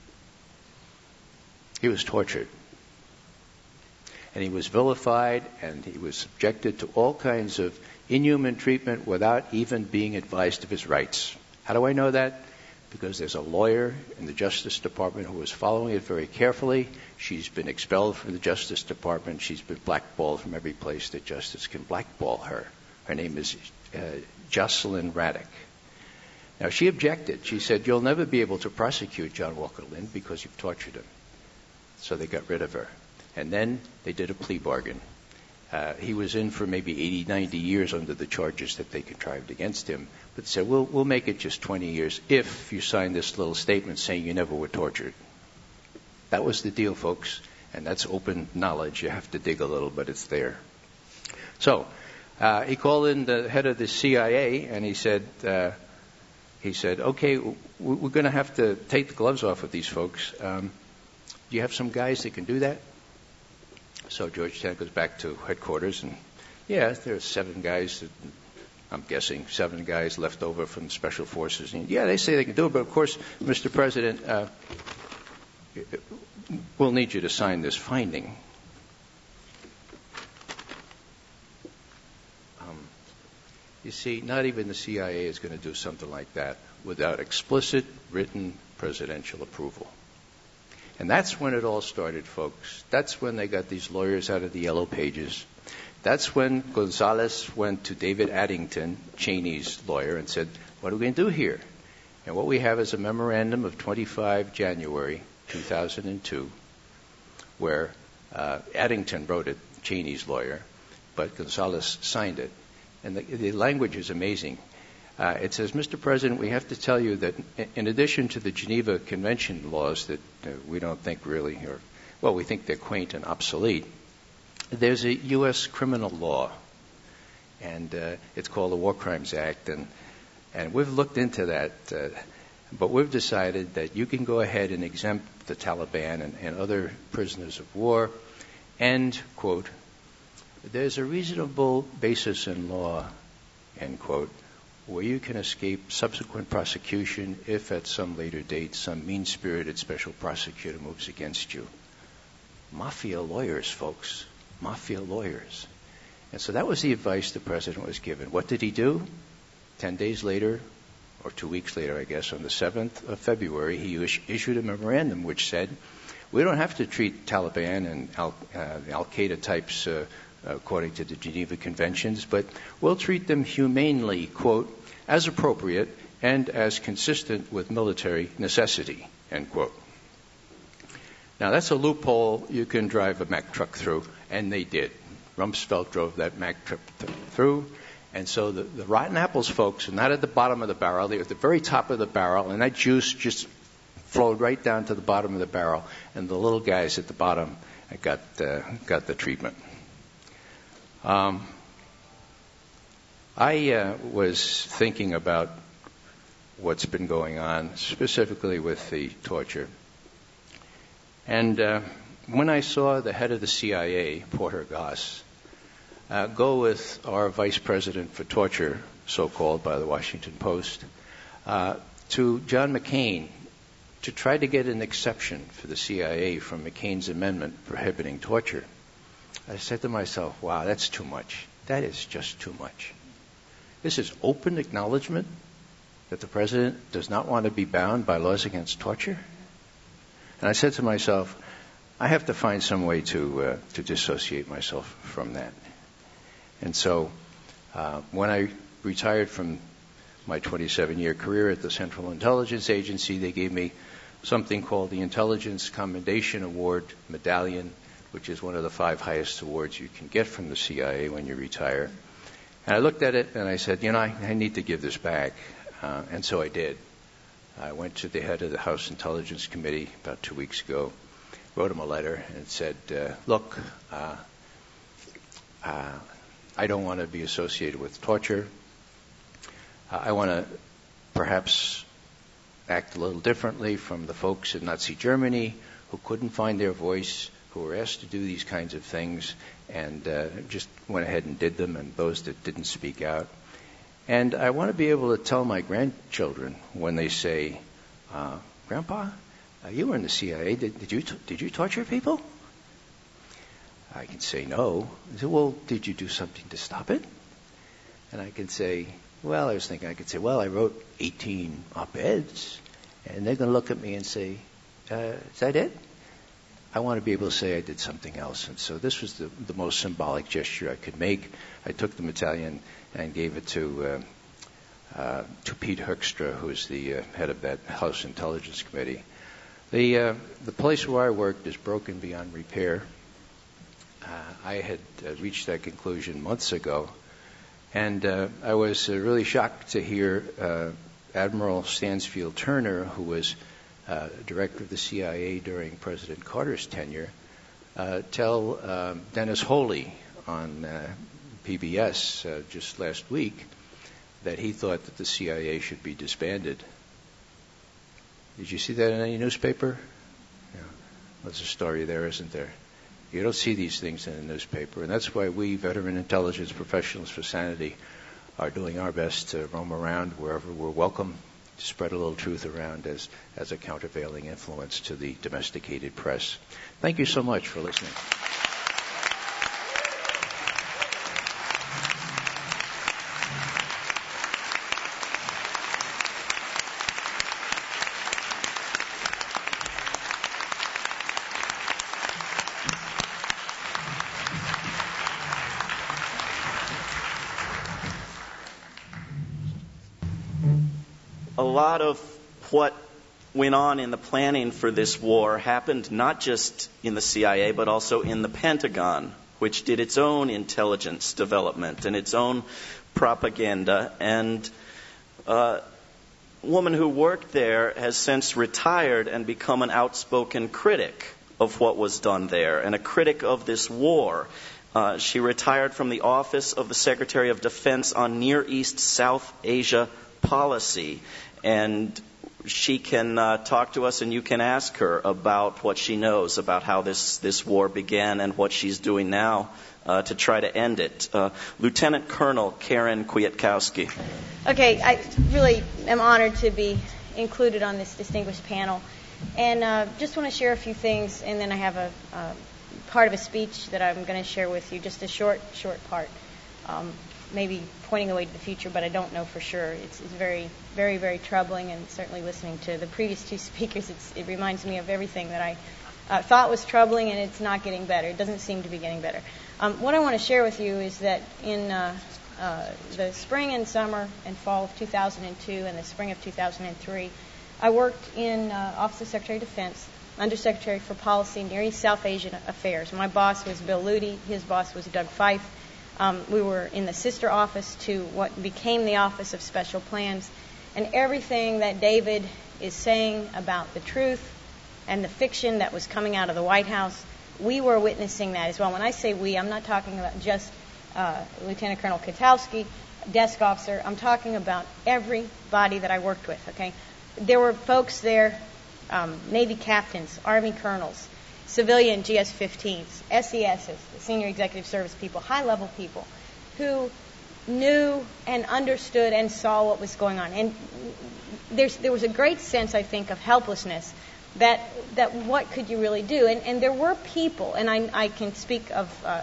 He was tortured. And he was vilified, and he was subjected to all kinds of inhuman treatment without even being advised of his rights. How do I know that? Because there's a lawyer in the Justice Department who was following it very carefully. She's been expelled from the Justice Department. She's been blackballed from every place that justice can blackball her. Her name is uh, Jocelyn Raddick. Now, she objected. She said, "You'll never be able to prosecute John Walker Lind because you've tortured him." So they got rid of her. And then they did a plea bargain. Uh, he was in for maybe eighty, ninety years under the charges that they contrived against him, but said, we'll, we'll make it just twenty years if you sign this little statement saying you never were tortured. That was the deal, folks, and that's open knowledge. You have to dig a little, but it's there. So uh, he called in the head of the C I A, and he said, uh, he said, okay, we're going to have to take the gloves off with these folks. Um, do you have some guys that can do that? So Georgetown goes back to headquarters, and yeah, there are seven guys, that, I'm guessing, seven guys left over from Special Forces. And yeah, they say they can do it, but of course, Mister President, uh, we'll need you to sign this finding. Um, you see, not even the C I A is going to do something like that without explicit written presidential approval. And that's when it all started, folks. That's when they got these lawyers out of the yellow pages. That's when Gonzales went to David Addington, Cheney's lawyer, and said, what are we going to do here? And what we have is a memorandum of twenty-five January two thousand two, where uh, Addington wrote it, Cheney's lawyer, but Gonzales signed it. And the, the language is amazing. Uh, it says, Mister President, we have to tell you that in addition to the Geneva Convention laws that uh, we don't think really, or, well, we think they're quaint and obsolete, there's a U S criminal law, and uh, it's called the War Crimes Act, and, and we've looked into that, uh, but we've decided that you can go ahead and exempt the Taliban and, and other prisoners of war, and, quote, there's a reasonable basis in law, end quote, where you can escape subsequent prosecution if at some later date some mean-spirited special prosecutor moves against you. Mafia lawyers, folks. Mafia lawyers. And so that was the advice the president was given. What did he do? Ten days later, or two weeks later, I guess, on the seventh of February, he is- issued a memorandum which said, we don't have to treat Taliban and Al- uh, the Al-Qaeda types uh, according to the Geneva Conventions, but we'll treat them humanely, quote, as appropriate and as consistent with military necessity, end quote. Now, that's a loophole you can drive a Mack truck through, and they did. Rumsfeld drove that Mack truck th- through, and so the, the rotten apples, folks, are not at the bottom of the barrel. They're at the very top of the barrel, and that juice just flowed right down to the bottom of the barrel, and the little guys at the bottom got, uh, got the treatment. Um, I uh, was thinking about what's been going on, specifically with the torture. And uh, when I saw the head of the C I A, Porter Goss, uh, go with our vice president for torture, so-called by the Washington Post, uh, to John McCain to try to get an exception for the C I A from McCain's amendment prohibiting torture, I said to myself, wow, that's too much. That is just too much. This is open acknowledgement that the president does not want to be bound by laws against torture. And I said to myself, I have to find some way to uh, to dissociate myself from that. And so uh, when I retired from my twenty-seven-year career at the Central Intelligence Agency, they gave me something called the Intelligence Commendation Award Medallion which is one of the five highest awards you can get from the C I A when you retire. And I looked at it and I said, you know, I, I need to give this back. Uh, and so I did. I went to the head of the House Intelligence Committee about two weeks ago, wrote him a letter and said, uh, look, uh, uh, I don't want to be associated with torture. Uh, I want to perhaps act a little differently from the folks in Nazi Germany who couldn't find their voice, who were asked to do these kinds of things, and uh, just went ahead and did them, and those that didn't speak out. And I want to be able to tell my grandchildren when they say, uh, Grandpa, uh, you were in the C I A. Did, did you t- did you torture people? I can say no. I say, well, did you do something to stop it? And I can say, well, I was thinking I could say, well, I wrote eighteen op-eds. And they're going to look at me and say, uh, is that it? I want to be able to say I did something else. And so this was the, the most symbolic gesture I could make. I took the medallion and gave it to uh, uh, to Pete Hoekstra, who's the uh, head of that House Intelligence Committee. The uh, the place where I worked is broken beyond repair. Uh, I had uh, reached that conclusion months ago, and uh, I was uh, really shocked to hear uh, Admiral Stansfield Turner, who was uh, director of the C I A during President Carter's tenure, uh, tell um, Dennis Holey on uh, P B S uh, just last week that he thought that the C I A should be disbanded. Did you see that in any newspaper? Yeah. There's a story there, isn't there? You don't see these things in a newspaper, and that's why we, veteran intelligence professionals for sanity, are doing our best to roam around wherever we're welcome, to spread a little truth around as, as a countervailing influence to the domesticated press. Thank you so much for listening. A lot of what went on in the planning for this war happened not just in the C I A, but also in the Pentagon, which did its own intelligence development and its own propaganda. And uh, a woman who worked there has since retired and become an outspoken critic of what was done there and a critic of this war. Uh, she retired from the office of the Secretary of Defense on Near East South Asia policy. And she can uh, talk to us, and you can ask her about what she knows about how this, this war began and what she's doing now uh, to try to end it. Uh, Lieutenant Colonel Karen Kwiatkowski. Okay, I really am honored to be included on this distinguished panel. And uh, just want to share a few things, and then I have a uh, part of a speech that I'm going to share with you, just a short, short part. Um, maybe pointing away to the future, but I don't know for sure. It's, it's very, very, very troubling, and certainly listening to the previous two speakers, it's, it reminds me of everything that I uh, thought was troubling, and it's not getting better. It doesn't seem to be getting better. Um, what I want to share with you is that in uh, uh, the spring and summer and fall of two thousand two and the spring of two thousand three, I worked in uh, Office of Secretary of Defense, Undersecretary for Policy, Near East South Asian Affairs. My boss was Bill Lutey. His boss was Doug Fife. Um, we were in the sister office to what became the Office of Special Plans. And everything that David is saying about the truth and the fiction that was coming out of the White House, we were witnessing that as well. When I say we, I'm not talking about just uh, Lieutenant Colonel Kwiatkowski, desk officer. I'm talking about everybody that I worked with, okay? There were folks there, um, Navy captains, Army colonels, civilian G S fifteens, S E Ss, the senior executive service people, high-level people, who knew and understood and saw what was going on. And there's, there was a great sense, I think, of helplessness that that what could you really do? And, and there were people, and I, I can speak of uh,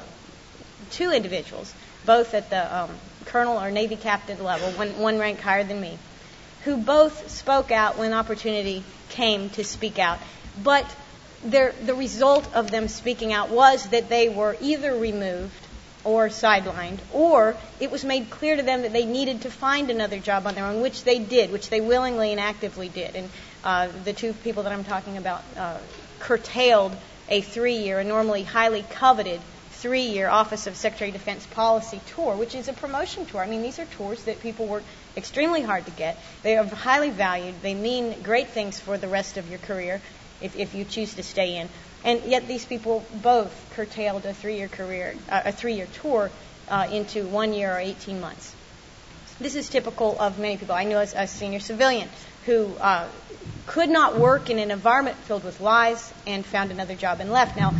two individuals, both at the um, colonel or Navy captain level, one, one rank higher than me, who both spoke out when opportunity came to speak out. But Their, the result of them speaking out was that they were either removed or sidelined, or it was made clear to them that they needed to find another job on their own, which they did, which they willingly and actively did. And uh, the two people that I'm talking about uh, curtailed a three-year, a normally highly coveted three-year Office of Secretary of Defense policy tour, which is a promotion tour. I mean, these are tours that people work extremely hard to get. They are highly valued. They mean great things for the rest of your career if, if you choose to stay in. And yet these people both curtailed a three-year career, uh, a three-year tour uh, into one year or eighteen months. This is typical of many people. I know as a senior civilian who uh, could not work in an environment filled with lies and found another job and left. Now,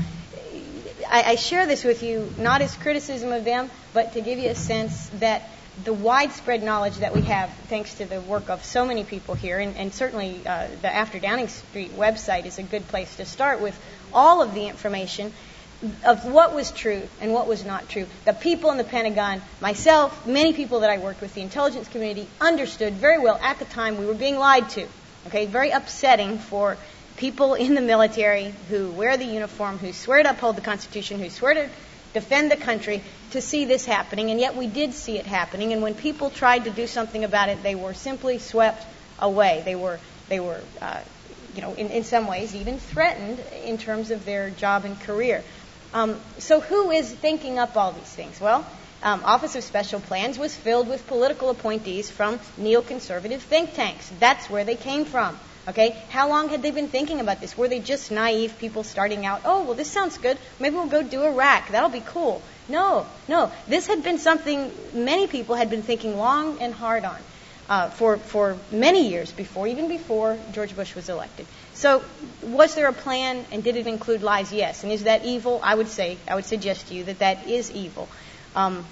I, I share this with you not as criticism of them, but to give you a sense that the widespread knowledge that we have, thanks to the work of so many people here, and, and certainly uh, the After Downing Street website is a good place to start with all of the information of what was true and what was not true. The people in the Pentagon, myself, many people that I worked with, the intelligence community, understood very well at the time we were being lied to. Okay, very upsetting for people in the military who wear the uniform, who swear to uphold the Constitution, who swear to defend the country, to see this happening. And yet we did see it happening. And when people tried to do something about it, they were simply swept away. They were, they were, uh, you know, in, in some ways even threatened in terms of their job and career. Um, so who is thinking up all these things? Well, um, Office of Special Plans was filled with political appointees from neoconservative think tanks. That's where they came from. Okay, how long had they been thinking about this? Were they just naive people starting out? Oh, well, this sounds good. Maybe we'll go do Iraq. That'll be cool. No, no. This had been something many people had been thinking long and hard on uh, for for many years before, even before George Bush was elected. So, was there a plan, and did it include lies? Yes. And is that evil? I would say, I would suggest to you that that is evil. Um,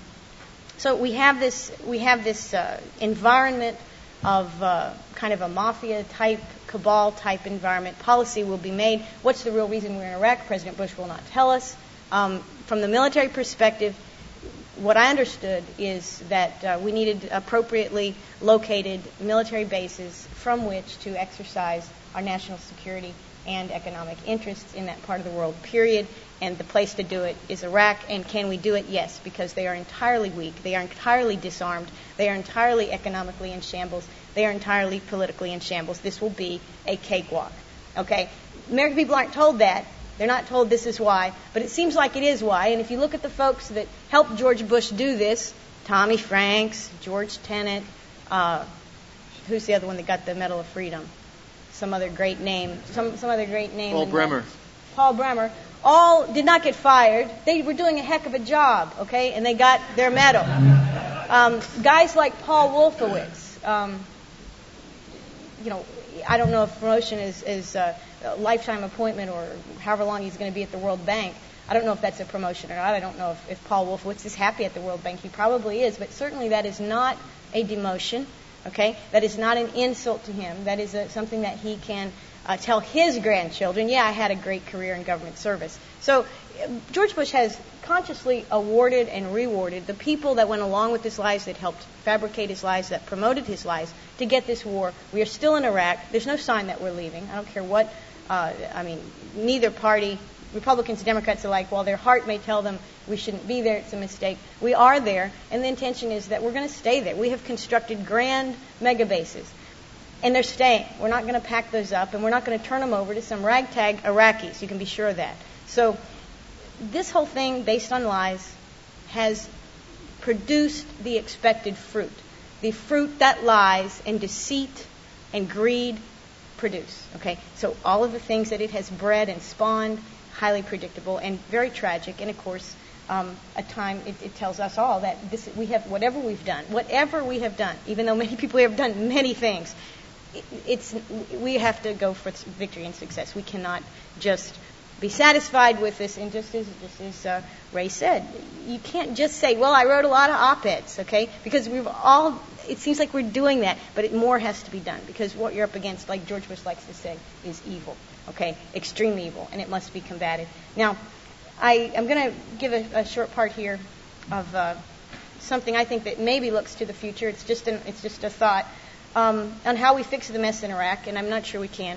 so we have this we have this uh, environment of uh, kind of a mafia-type, cabal-type environment. Policy will be made. What's the real reason we're in Iraq? President Bush will not tell us. Um, from the military perspective, what I understood is that uh, we needed appropriately located military bases from which to exercise our national security and economic interests in that part of the world, period. And the place to do it is Iraq. And can we do it? Yes, because they are entirely weak. They are entirely disarmed. They are entirely economically in shambles. They are entirely politically in shambles. This will be a cakewalk. Okay? American people aren't told that. They're not told this is why. But it seems like it is why. And if you look at the folks that helped George Bush do this, Tommy Franks, George Tenet, uh, who's the other one that got the Medal of Freedom? Some other great name. Some some other great name. Paul Bremer. Paul Bremer. All did not get fired. They were doing a heck of a job, okay? And they got their medal. Um, guys like Paul Wolfowitz, um, you know, I don't know if promotion is, is uh, a lifetime appointment or however long he's going to be at the World Bank. I don't know if that's a promotion or not. I don't know if, if Paul Wolfowitz is happy at the World Bank. He probably is, but certainly that is not a demotion, okay? That is not an insult to him. That is a, something that he can uh, tell his grandchildren, yeah, I had a great career in government service. So uh, George Bush has consciously awarded and rewarded the people that went along with his lies, that helped fabricate his lies, that promoted his lies, to get this war. We are still in Iraq. There's no sign that we're leaving. I don't care what, uh, I mean, neither party, Republicans and Democrats alike, while their heart may tell them we shouldn't be there, it's a mistake. We are there, and the intention is that we're going to stay there. We have constructed grand mega bases, and they're staying. We're not going to pack those up, and we're not going to turn them over to some ragtag Iraqis. You can be sure of that. So this whole thing, based on lies, has produced the expected fruit, the fruit that lies and deceit and greed produce. Okay, so all of the things that it has bred and spawned, highly predictable and very tragic. And of course, um, a time it, it tells us all that this we have whatever we've done, whatever we have done, even though many people have done many things, it, it's we have to go for victory and success. We cannot just be satisfied with this. And just as just as uh, Ray said, you can't just say, "Well, I wrote a lot of op-eds," okay? Because we've all. It seems like we're doing that, but it, more has to be done, because what you're up against, like George Bush likes to say, is evil, okay? Extreme evil, and it must be combated. Now, I, I'm going to give a, a short part here of uh, something I think that maybe looks to the future. It's just an, it's just a thought um, on how we fix the mess in Iraq, and I'm not sure we can.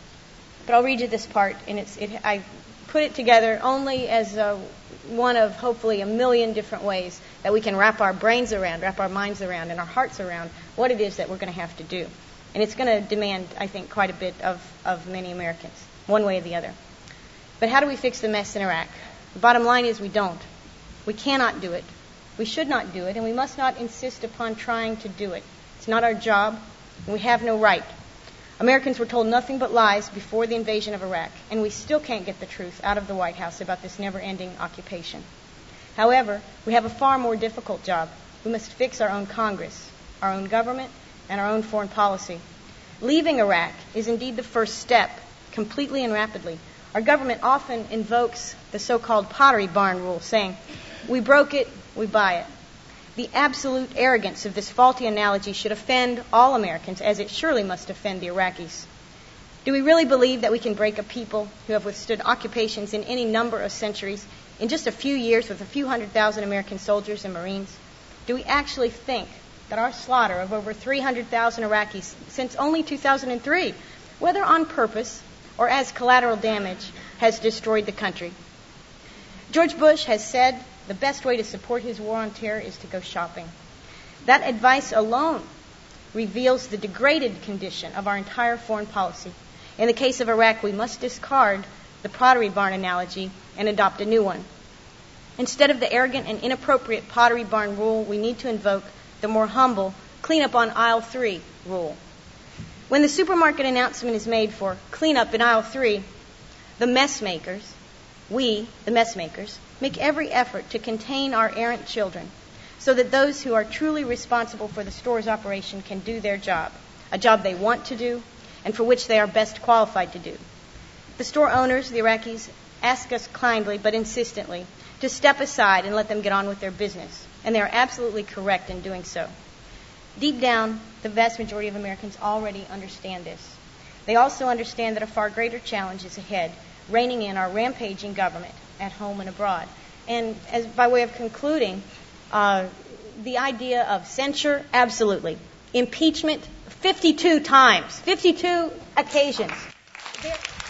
But I'll read you this part, and it's it, I put it together only as a, one of hopefully a million different ways that we can wrap our brains around, wrap our minds around, and our hearts around what it is that we're going to have to do. And it's going to demand, I think, quite a bit of, of many Americans, one way or the other. But how do we fix the mess in Iraq? The bottom line is we don't. We cannot do it. We should not do it, and we must not insist upon trying to do it. It's not our job, and we have no right. Americans were told nothing but lies before the invasion of Iraq, and we still can't get the truth out of the White House about this never-ending occupation. However, we have a far more difficult job. We must fix our own Congress, our own government, and our own foreign policy. Leaving Iraq is indeed the first step, completely and rapidly. Our government often invokes the so-called Pottery Barn rule, saying, we broke it, we buy it. The absolute arrogance of this faulty analogy should offend all Americans, as it surely must offend the Iraqis. Do we really believe that we can break a people who have withstood occupations in any number of centuries in just a few years with a few hundred thousand American soldiers and Marines? Do we actually think that our slaughter of over three hundred thousand Iraqis since only two thousand three, whether on purpose or as collateral damage, has destroyed the country? George Bush has said the best way to support his war on terror is to go shopping. That advice alone reveals the degraded condition of our entire foreign policy. In the case of Iraq, we must discard the Pottery Barn analogy and adopt a new one. Instead of the arrogant and inappropriate Pottery Barn rule, we need to invoke the more humble clean up on aisle three rule. When the supermarket announcement is made for clean up in aisle three, the mess makers, we, the mess makers, make every effort to contain our errant children so that those who are truly responsible for the store's operation can do their job, a job they want to do and for which they are best qualified to do. The store owners, the Iraqis, ask us kindly but insistently to step aside and let them get on with their business, and they are absolutely correct in doing so. Deep down, the vast majority of Americans already understand this. They also understand that a far greater challenge is ahead, reining in our rampaging government at home and abroad. And as by way of concluding, uh, the idea of censure, absolutely. Impeachment, fifty-two times, fifty-two occasions. There-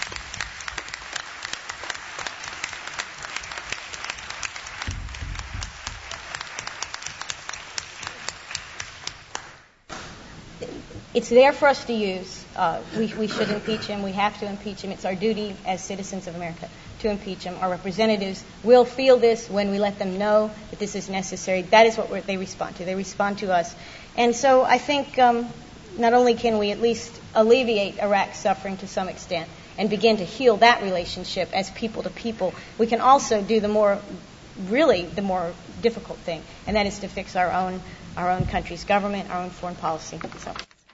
It's there for us to use. Uh, we, we should impeach him. We have to impeach him. It's our duty as citizens of America to impeach him. Our representatives will feel this when we let them know that this is necessary. That is what we're, they respond to. They respond to us. And so I think um, not only can we at least alleviate Iraq's suffering to some extent and begin to heal that relationship as people to people, we can also do the more, really the more difficult thing, and that is to fix our own, our own country's government, our own foreign policy. So.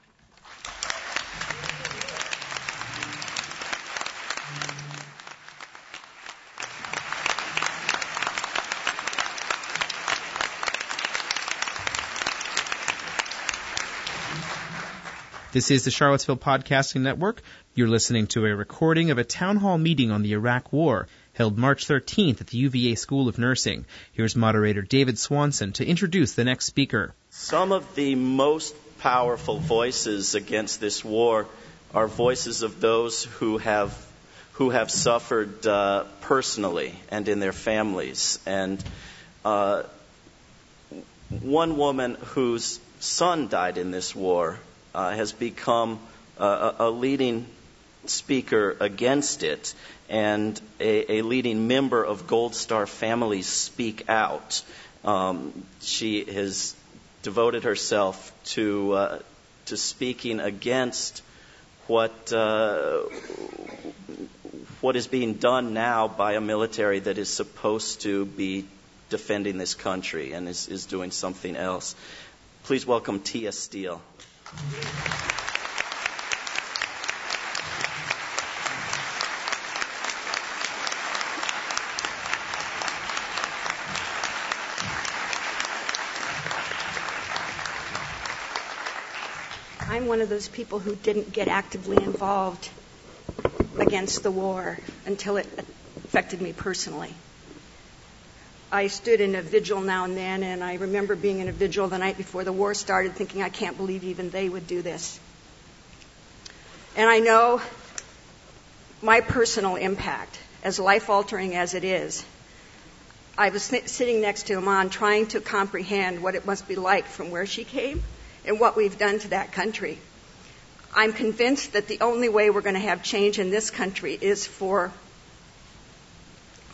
This is the Charlottesville Podcasting Network. You're listening to a recording of a town hall meeting on the Iraq War, held March thirteenth at the U V A School of Nursing. Here's moderator David Swanson to introduce the next speaker. Some of the most powerful voices against this war are voices of those who have who have suffered uh, personally and in their families. And uh, one woman whose son died in this war Uh, has become uh, a leading speaker against it and a, a leading member of Gold Star Families Speak Out. Um, she has devoted herself to uh, to speaking against what uh, what is being done now by a military that is supposed to be defending this country and is, is doing something else. Please welcome Tia Steele. I'm one of those people who didn't get actively involved against the war until it affected me personally. I stood in a vigil now and then, and I remember being in a vigil the night before the war started thinking, I can't believe even they would do this. And I know my personal impact, as life-altering as it is. I was sitting next to Iman trying to comprehend what it must be like from where she came and what we've done to that country. I'm convinced that the only way we're going to have change in this country is for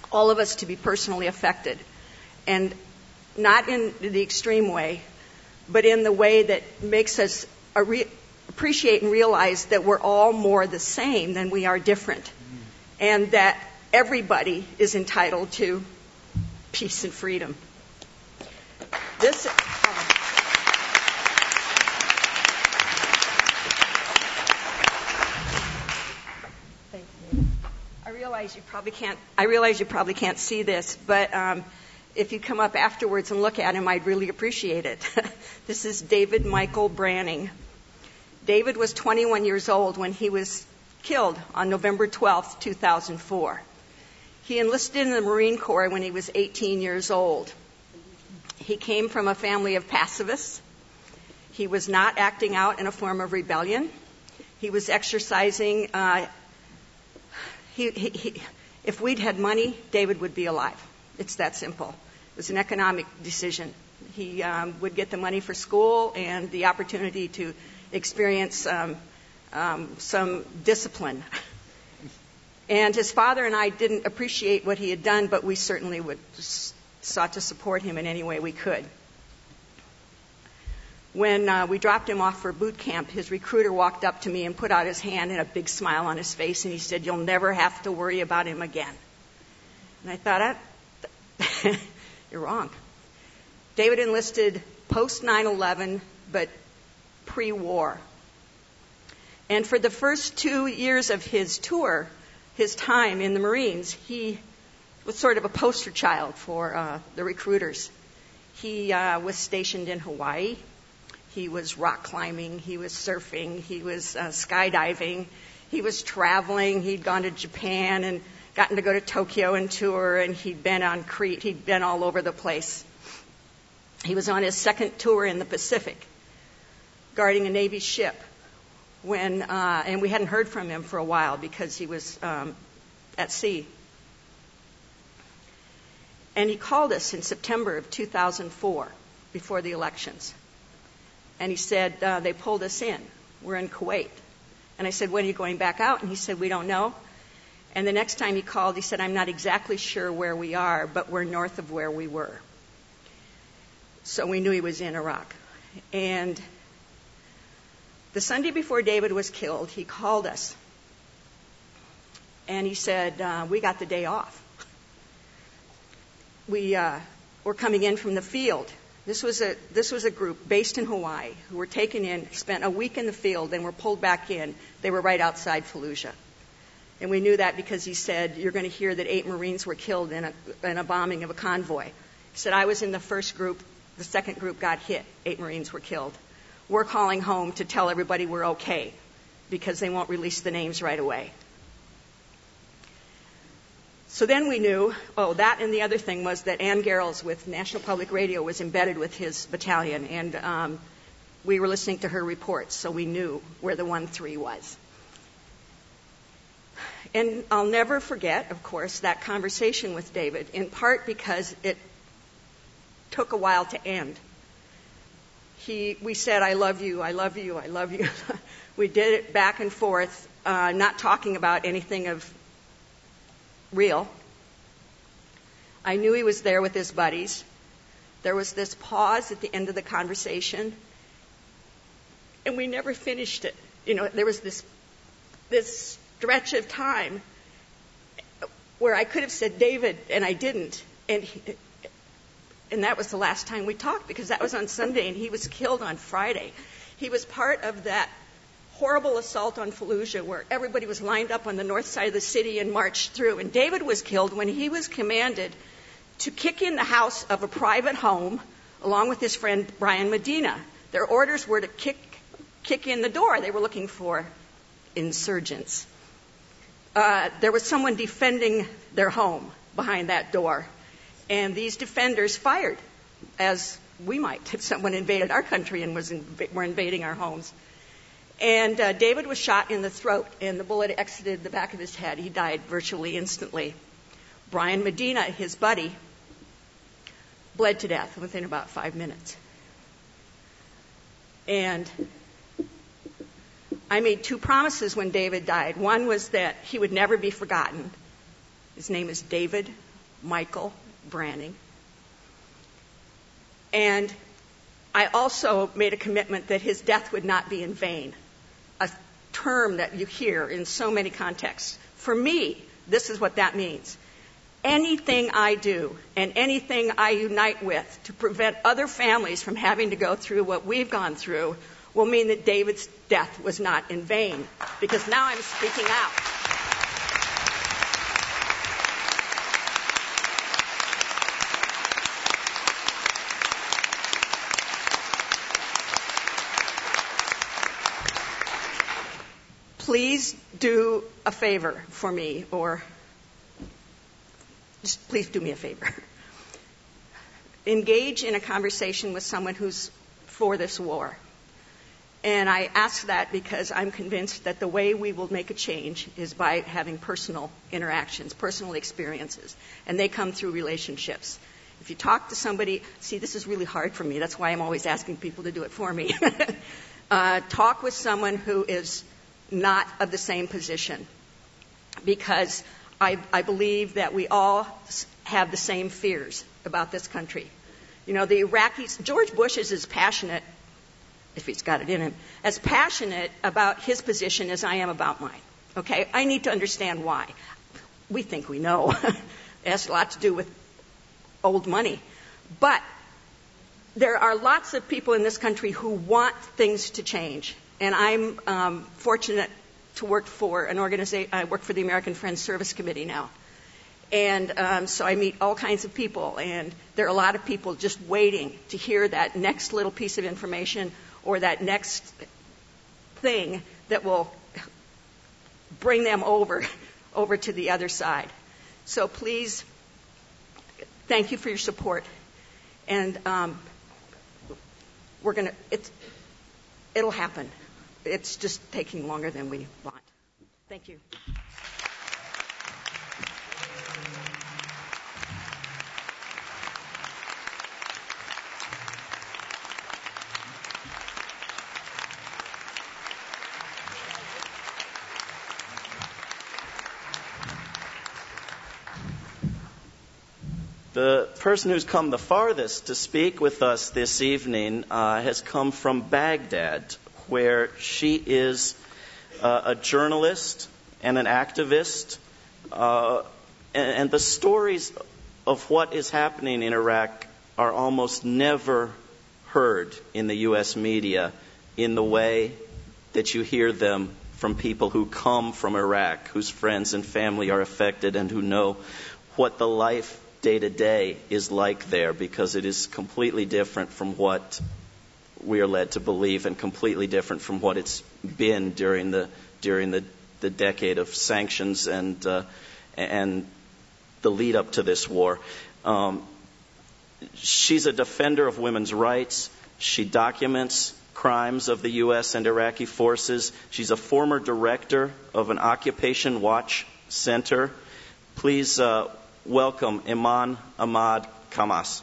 all of us to be personally affected. And not in the extreme way, but in the way that makes us a re- appreciate and realize that we're all more the same than we are different. And that everybody is entitled to peace and freedom. This... Uh, thank you. I realize you probably can't. I realize you probably can't see this, but um, if you come up afterwards and look at him, I'd really appreciate it. This is David Michael Branning. David was twenty-one years old when he was killed on November twelfth, two thousand four. He enlisted in the Marine Corps when he was eighteen years old. He came from a family of pacifists. He was not acting out in a form of rebellion. He was exercising. Uh, he, he, he, if we'd had money, David would be alive. It's that simple. It was an economic decision. He um, would get the money for school and the opportunity to experience um, um, some discipline. And his father and I didn't appreciate what he had done, but we certainly would sought to support him in any way we could. When uh, we dropped him off for boot camp, his recruiter walked up to me and put out his hand and a big smile on his face, and he said, "You'll never have to worry about him again." And I thought, I, you're wrong. David enlisted post nine eleven, but pre-war. And for the first two years of his tour, his time in the Marines, he was sort of a poster child for uh, the recruiters. He uh, was stationed in Hawaii. He was rock climbing. He was surfing. He was uh, skydiving. He was traveling. He'd gone to Japan and gotten to go to Tokyo and tour, and he'd been on Crete. He'd been all over the place. He was on his second tour in the Pacific, guarding a Navy ship, when uh, and we hadn't heard from him for a while because he was um, at sea. And he called us in September of two thousand four, before the elections. And he said, uh, they pulled us in. We're in Kuwait. And I said, when are you going back out? And he said, we don't know. And the next time he called, he said, I'm not exactly sure where we are, but we're north of where we were. So we knew he was in Iraq. And the Sunday before David was killed, he called us. And he said, uh, we got the day off. We uh, were coming in from the field. This was a this was a group based in Hawaii who were taken in, spent a week in the field, and were pulled back in. They were right outside Fallujah. And we knew that because he said, you're going to hear that eight Marines were killed in a, in a bombing of a convoy. He said, I was in the first group. The second group got hit. Eight Marines were killed. We're calling home to tell everybody we're okay because they won't release the names right away. So then we knew, oh, that and the other thing was that Ann Garrels with National Public Radio was embedded with his battalion, and um, we were listening to her reports, so we knew where the one three was. And I'll never forget, of course, that conversation with David, in part because it took a while to end. He, we said, I love you, I love you, I love you. We did it back and forth, uh, not talking about anything of real. I knew he was there with his buddies. There was this pause at the end of the conversation, and we never finished it. You know, there was this this stretch of time where I could have said David, and I didn't, and he, and that was the last time we talked because that was on Sunday, and he was killed on Friday. He was part of that horrible assault on Fallujah where everybody was lined up on the north side of the city and marched through. And David was killed when he was commanded to kick in the house of a private home along with his friend Brian Medina. Their orders were to kick kick in the door. They were looking for insurgents. Uh, there was someone defending their home behind that door. And these defenders fired, as we might if someone invaded our country and was inv- were invading our homes. And uh, David was shot in the throat, and the bullet exited the back of his head. He died virtually instantly. Brian Medina, his buddy, bled to death within about five minutes. And I made two promises when David died. One was that he would never be forgotten. His name is David Michael Branning. And I also made a commitment that his death would not be in vain, a term that you hear in so many contexts. For me, this is what that means. Anything I do and anything I unite with to prevent other families from having to go through what we've gone through will mean that David's death was not in vain, because now I'm speaking out. Please do a favor for me, or just please do me a favor. Engage in a conversation with someone who's for this war. And I ask that because I'm convinced that the way we will make a change is by having personal interactions, personal experiences, and they come through relationships. If you talk to somebody, see, this is really hard for me. That's why I'm always asking people to do it for me. uh, talk with someone who is not of the same position, because I, I believe that we all have the same fears about this country. You know, the Iraqis, George Bush is as passionate, if he's got it in him, as passionate about his position as I am about mine. Okay? I need to understand why. We think we know. It has a lot to do with old money. But there are lots of people in this country who want things to change. And I'm um, fortunate to work for an organization. I work for the American Friends Service Committee now. And um, so I meet all kinds of people. And there are a lot of people just waiting to hear that next little piece of information or that next thing that will bring them over, over to the other side. So please, thank you for your support. And um, we're going to, it's, it'll happen. It's just taking longer than we want. Thank you. The person who's come the farthest to speak with us this evening uh, has come from Baghdad, where she is uh, a journalist and an activist. Uh, and, and the stories of what is happening in Iraq are almost never heard in the U S media in the way that you hear them from people who come from Iraq, whose friends and family are affected, and who know what the life day to day is like there, because it is completely different from what we are led to believe, and completely different from what it's been during the during the, the decade of sanctions and uh, and the lead up to this war. Um, she's a defender of women's rights. She documents crimes of the U S and Iraqi forces. She's a former director of an occupation watch center. Please uh, welcome Iman Ahmad Kamas.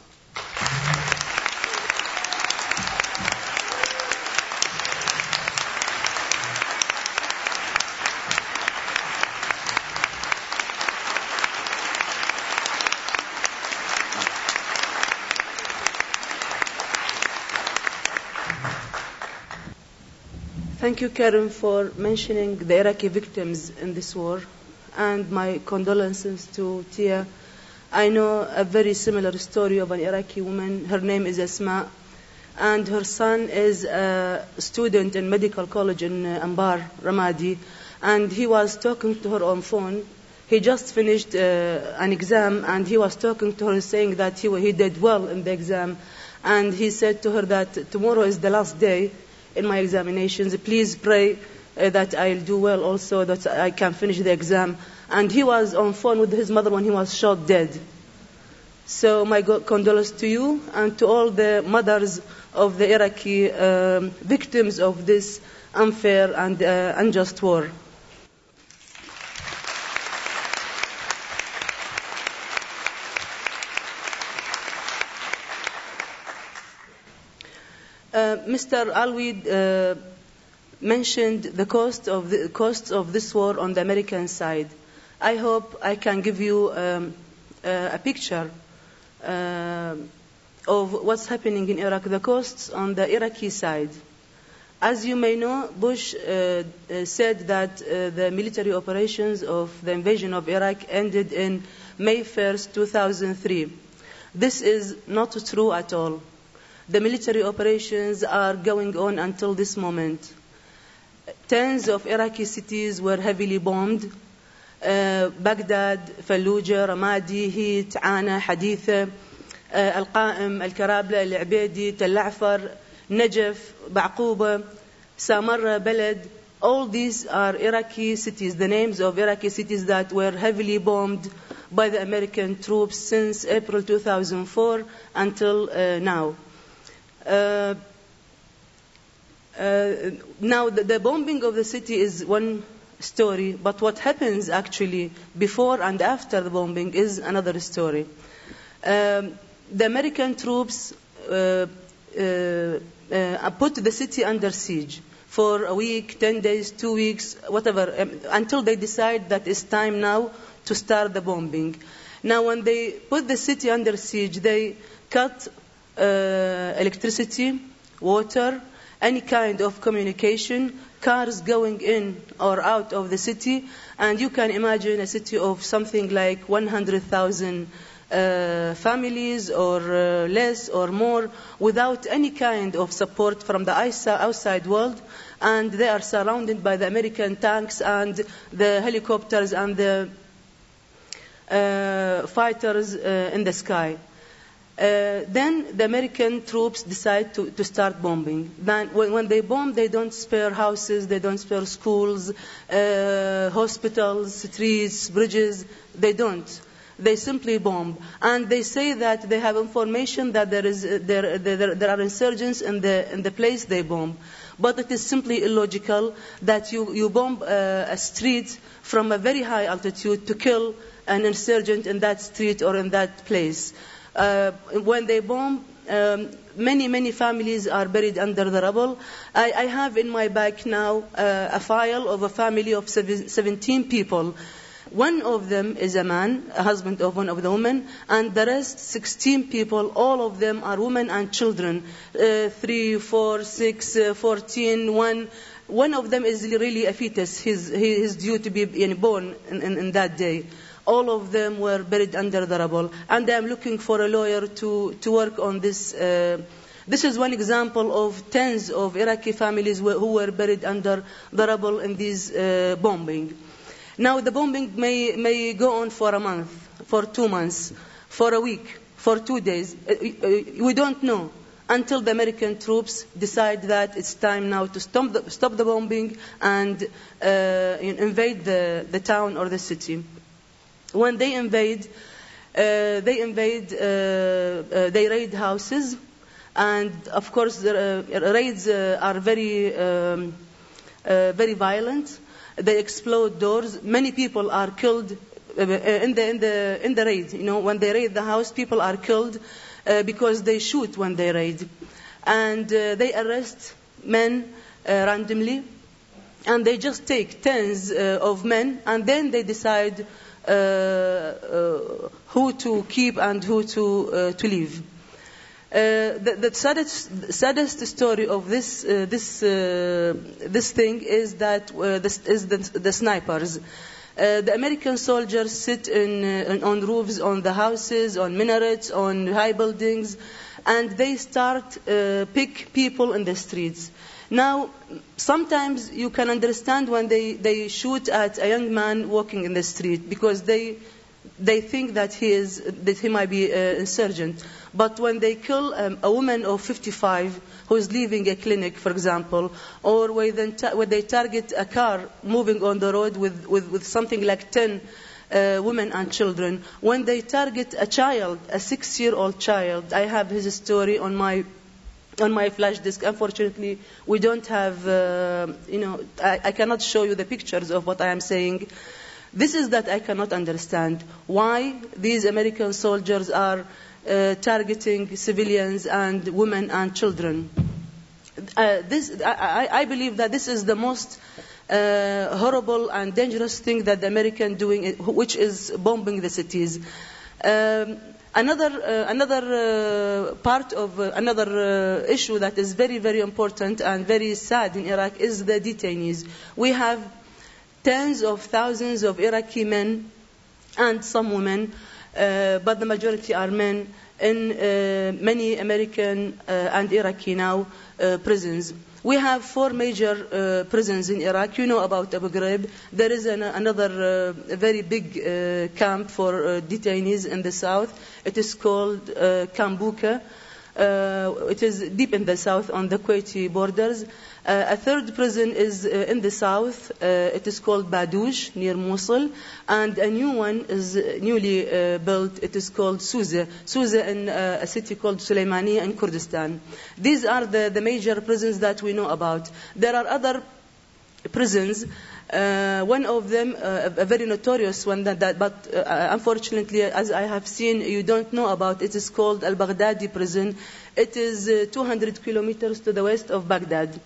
Thank you, Karen, for mentioning the Iraqi victims in this war, and my condolences to Tia. I know a very similar story of an Iraqi woman. Her name is Asma, and her son is a student in medical college in Anbar, Ramadi, and he was talking to her on phone. He just finished uh, an exam, and he was talking to her saying that he, he did well in the exam, and he said to her that tomorrow is the last day in my examinations. Please pray uh, that I'll do well also, that I can finish the exam. And he was on phone with his mother when he was shot dead. So my condolences to you and to all the mothers of the Iraqi um, victims of this unfair and uh, unjust war. Uh, Mister Alweed uh, mentioned the cost of the costs of this war on the American side. I hope I can give you um, uh, a picture uh, of what's happening in Iraq, the costs on the Iraqi side. As you may know, Bush uh, uh, said that uh, the military operations of the invasion of Iraq ended in May first, two thousand three. This is not true at all. The military operations are going on until this moment. Tens of Iraqi cities were heavily bombed. Uh, Baghdad, Fallujah, Ramadi, Heat, Ana, Haditha, uh, Al-Qa'im, Al-Karabla, Al-Abedi, Tel Afar, Najaf, Ba'quba, Samarra, Balad. All these are Iraqi cities, the names of Iraqi cities that were heavily bombed by the American troops since April two thousand four until uh, now. Uh, uh, now, the, the bombing of the city is one story, but what happens actually before and after the bombing is another story. Um, the American troops uh, uh, uh, put the city under siege for a week, ten days, two weeks, whatever, um, until they decide that it's time now to start the bombing. Now, when they put the city under siege, they cut uh, electricity, water, any kind of communication, cars going in or out of the city, and you can imagine a city of something like one hundred thousand uh, families or uh, less or more without any kind of support from the outside world, and they are surrounded by the American tanks and the helicopters and the uh, fighters uh, in the sky. Uh, then the American troops decide to, to start bombing. Then when, when they bomb, they don't spare houses, they don't spare schools, uh, hospitals, streets, bridges. They don't. They simply bomb. And they say that they have information that there is uh, there, there, there are insurgents in the in the place they bomb. But it is simply illogical that you, you bomb uh, a street from a very high altitude to kill an insurgent in that street or in that place. Uh, when they bomb, um, many, many families are buried under the rubble. I, I have in my bag now uh, a file of a family of seventeen people. One of them is a man, a husband of one of the women, and the rest, sixteen people, all of them are women and children, uh, three, four, six, uh, fourteen, one. One of them is really a fetus. He's, he is due to be born in, in, in that day. All of them were buried under the rubble. And I'm looking for a lawyer to, to work on this. Uh, this is one example of tens of Iraqi families who were buried under the rubble in these uh, bombing. Now the bombing may, may go on for a month, for two months, for a week, for two days. We don't know until the American troops decide that it's time now to stop the, stop the bombing and uh, invade the, the town or the city. When they invade, uh, they invade, uh, uh, they raid houses, and of course the uh, raids uh, are very, um, uh, very violent. They explode doors. Many people are killed uh, in the in the in the raid. You know, when they raid the house, people are killed uh, because they shoot when they raid, and uh, they arrest men uh, randomly, and they just take tens uh, of men, and then they decide Uh, uh, who to keep and who to uh, to leave. Uh, the, the saddest, saddest story of this uh, this uh, this thing is that uh, this is the, the snipers. Uh, the American soldiers sit in, uh, on roofs, on the houses, on minarets, on high buildings, and they start uh, pick people in the streets. Now, sometimes you can understand when they, they shoot at a young man walking in the street because they they think that he is that he might be an insurgent. But when they kill um, a woman of fifty-five who is leaving a clinic, for example, or when they, ta- when they target a car moving on the road with, with, with something like ten uh, women and children, when they target a child, a six-year-old child, I have his story on my on my flash disk. Unfortunately, we don't have, uh, you know, I, I cannot show you the pictures of what I am saying. This is that I cannot understand why these American soldiers are uh, targeting civilians and women and children. Uh, this, I, I believe that this is the most uh, horrible and dangerous thing that the American doing, which is bombing the cities. Um, Another uh, another uh, part of uh, another uh, issue that is very very important and very sad in Iraq is the detainees. We have tens of thousands of Iraqi men and some women, uh, but the majority are men in uh, many American uh, and Iraqi now uh, prisons. We have four major uh, prisons in Iraq. You know about Abu Ghraib. There is an, another uh, very big uh, camp for uh, detainees in the south. It is called uh, Camp Buka. Uh, it is deep in the south on the Kuwaiti borders. Uh, a third prison is uh, in the south. Uh, it is called Badoush, near Mosul. And a new one is newly uh, built. It is called Suza. Suza in uh, a city called Sulaimaniya in Kurdistan. These are the, the major prisons that we know about. There are other prisons. Uh, one of them, uh, a very notorious one, that, that but uh, unfortunately, as I have seen, you don't know about. It is called Al-Baghdadi prison. It is uh, two hundred kilometers to the west of Baghdad.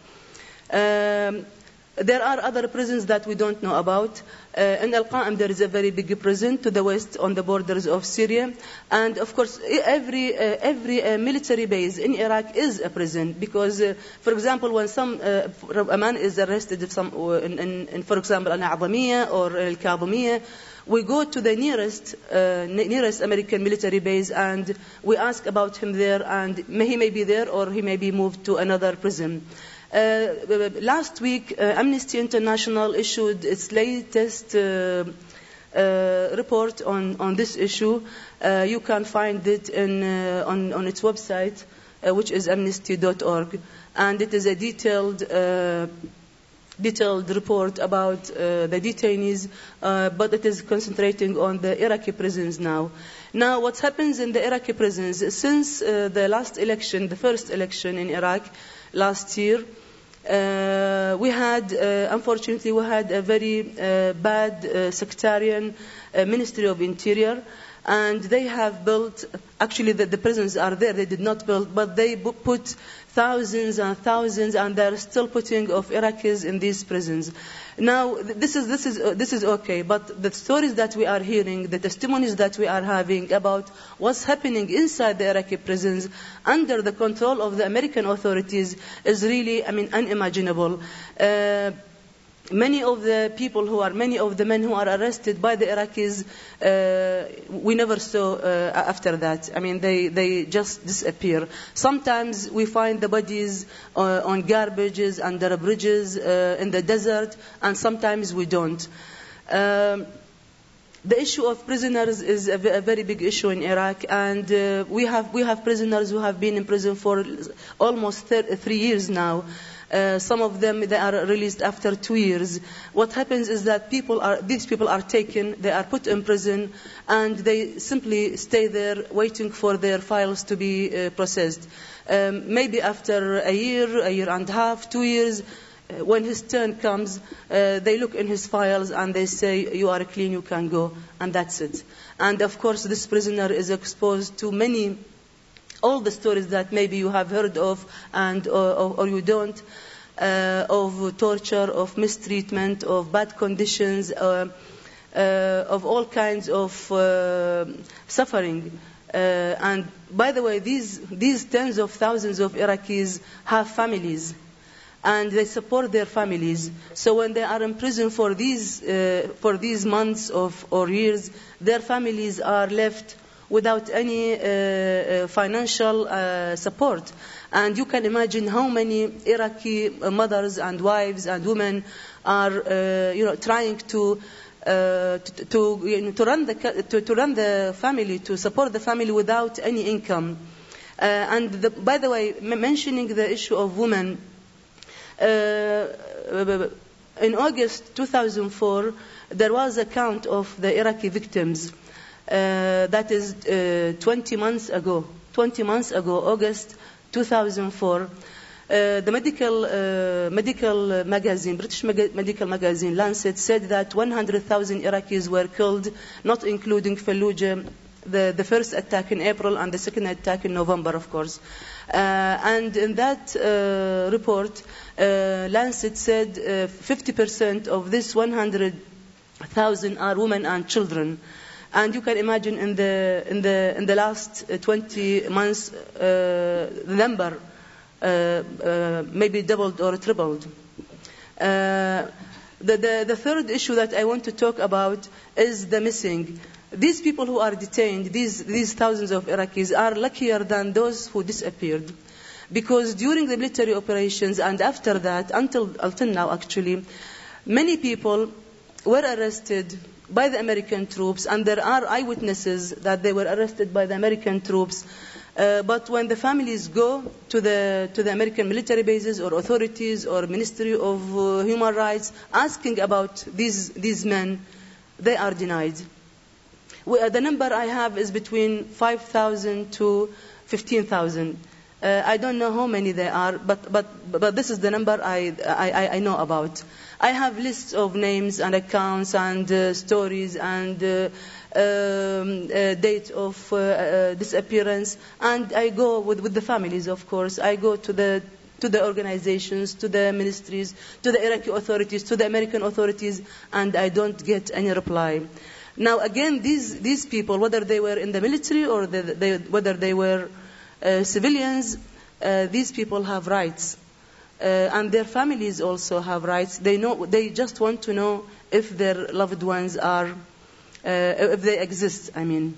Um, there are other prisons that we don't know about. Uh, in Al-Qa'im there is a very big prison to the west on the borders of Syria. And of course every, uh, every uh, military base in Iraq is a prison. Because, uh, for example, when some uh, a man is arrested some, uh, in, in, in, for example, Al-A'zamiyya or Al-Kadhimiyya, we go to the nearest uh, nearest American military base and we ask about him there, and may, he may be there or he may be moved to another prison. Uh, last week, uh, Amnesty International issued its latest uh, uh, report on, on this issue. Uh, you can find it in, uh, on, on its website, uh, which is amnesty dot org. And it is a detailed, uh, detailed report about uh, the detainees, uh, but it is concentrating on the Iraqi prisons now. Now, what happens in the Iraqi prisons, since uh, the last election, the first election in Iraq last year, Uh, we had, uh, unfortunately, we had a very uh, bad uh, sectarian uh, Ministry of Interior, and they have built, actually the, the prisons are there, they did not build, but they put thousands and thousands, and they're still putting of Iraqis in these prisons. Now, this is, this is, uh, this is okay, but the stories that we are hearing, the testimonies that we are having about what's happening inside the Iraqi prisons under the control of the American authorities is really, I mean, unimaginable. Uh, Many of the people who are, many of the men who are arrested by the Iraqis, uh, we never saw uh, after that. I mean, they, they just disappear. Sometimes we find the bodies uh, on garbages, under bridges, uh, in the desert, and sometimes we don't. Um, The issue of prisoners is a, a very big issue in Iraq, and uh, we have we have prisoners who have been in prison for almost three years now. Uh, some of them, they are released after two years. What happens is that people are, these people are taken, they are put in prison, and they simply stay there waiting for their files to be uh, processed. Um, maybe after a year, a year and a half, two years, uh, when his turn comes, uh, they look in his files and they say, you are clean, you can go, and that's it. And of course, this prisoner is exposed to many all the stories that maybe you have heard of and or, or you don't, uh, of torture, of mistreatment, of bad conditions, uh, uh, of all kinds of uh, suffering. Uh, and by the way, these these tens of thousands of Iraqis have families, and they support their families. So when they are in prison for these uh, for these months of or years, their families are left without any uh, uh, financial uh, support. And you can imagine how many Iraqi mothers and wives and women are, uh, you know, trying to uh, to, to, you know, to run the to, to run the family, to support the family without any income. Uh, and the, by the way, m- mentioning the issue of women, uh, in August two thousand four, there was a count of the Iraqi victims. Uh, that is uh, twenty months ago. twenty months ago, August two thousand four, uh, the medical uh, medical magazine, British mag- medical magazine, Lancet, said that one hundred thousand Iraqis were killed, not including Fallujah, the, the first attack in April and the second attack in November, of course. Uh, and in that uh, report, uh, Lancet said uh, fifty percent of this one hundred thousand are women and children. And you can imagine in the in the in the last twenty months, uh, the number uh, uh, maybe doubled or tripled. Uh, the, the the third issue that I want to talk about is the missing. These people who are detained, these these thousands of Iraqis, are luckier than those who disappeared, because during the military operations and after that, until until now actually, many people were arrested by the American troops, and there are eyewitnesses that they were arrested by the American troops. Uh, but when the families go to the to the American military bases or authorities or Ministry of uh, Human Rights asking about these these men, they are denied. We, uh, the number I have is between five thousand to fifteen thousand. Uh, I don't know how many there are, but but but this is the number I I, I know about. I have lists of names and accounts and uh, stories and uh, um, uh, date of uh, uh, disappearance, and I go with, with the families, of course. I go to the to the organizations, to the ministries, to the Iraqi authorities, to the American authorities, and I don't get any reply. Now again, these these people, whether they were in the military or the, they, whether they were uh, civilians, uh, these people have rights. Uh, and their families also have rights. They know. They just want to know if their loved ones are, uh, if they exist. I mean,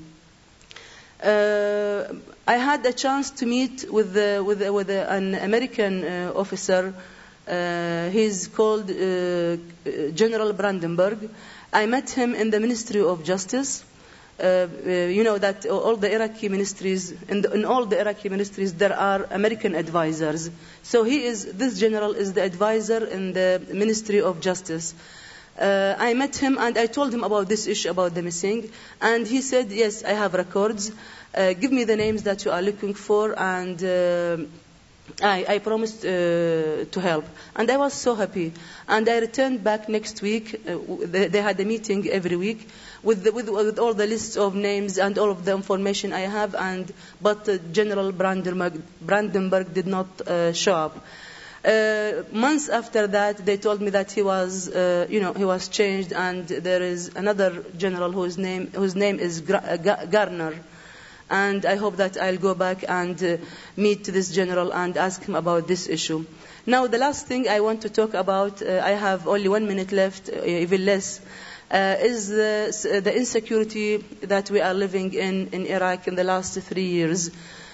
uh, I had a chance to meet with the, with the, with the, an American uh, officer. Uh, he's called uh, General Brandenburg. I met him in the Ministry of Justice. Uh, uh, you know that all the Iraqi ministries, in, the, in all the Iraqi ministries, there are American advisors. So he is, this general is the advisor in the Ministry of Justice. Uh, I met him and I told him about this issue about the missing, and he said, yes, I have records. Uh, give me the names that you are looking for, and uh, I, I promised uh, to help. And I was so happy. And I returned back next week. Uh, they, they had a meeting every week with, the, with, with all the lists of names and all of the information I have. And but uh, General Brandenburg, Brandenburg did not uh, show up. Uh, months after that, they told me that he was, uh, you know, he was changed, and there is another general whose name whose name is Garner. And I hope that I'll go back and uh, meet this general and ask him about this issue. Now, the last thing I want to talk about, uh, I have only one minute left, uh, even less, uh, is the, the insecurity that we are living in in Iraq in the last three years.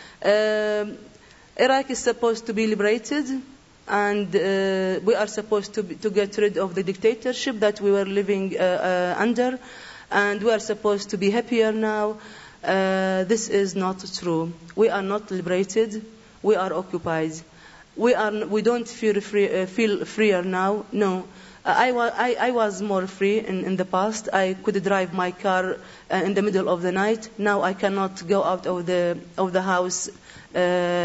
Uh, Iraq is supposed to be liberated, and uh, we are supposed to, be, to get rid of the dictatorship that we were living uh, uh, under, and we are supposed to be happier now. Uh, this is not true. We are not liberated. We are occupied. We are. We don't feel free, uh, feel freer now. No. Uh, I, wa- I, I was more free in, in the past. I could drive my car uh, in the middle of the night. Now I cannot go out of the of the house uh,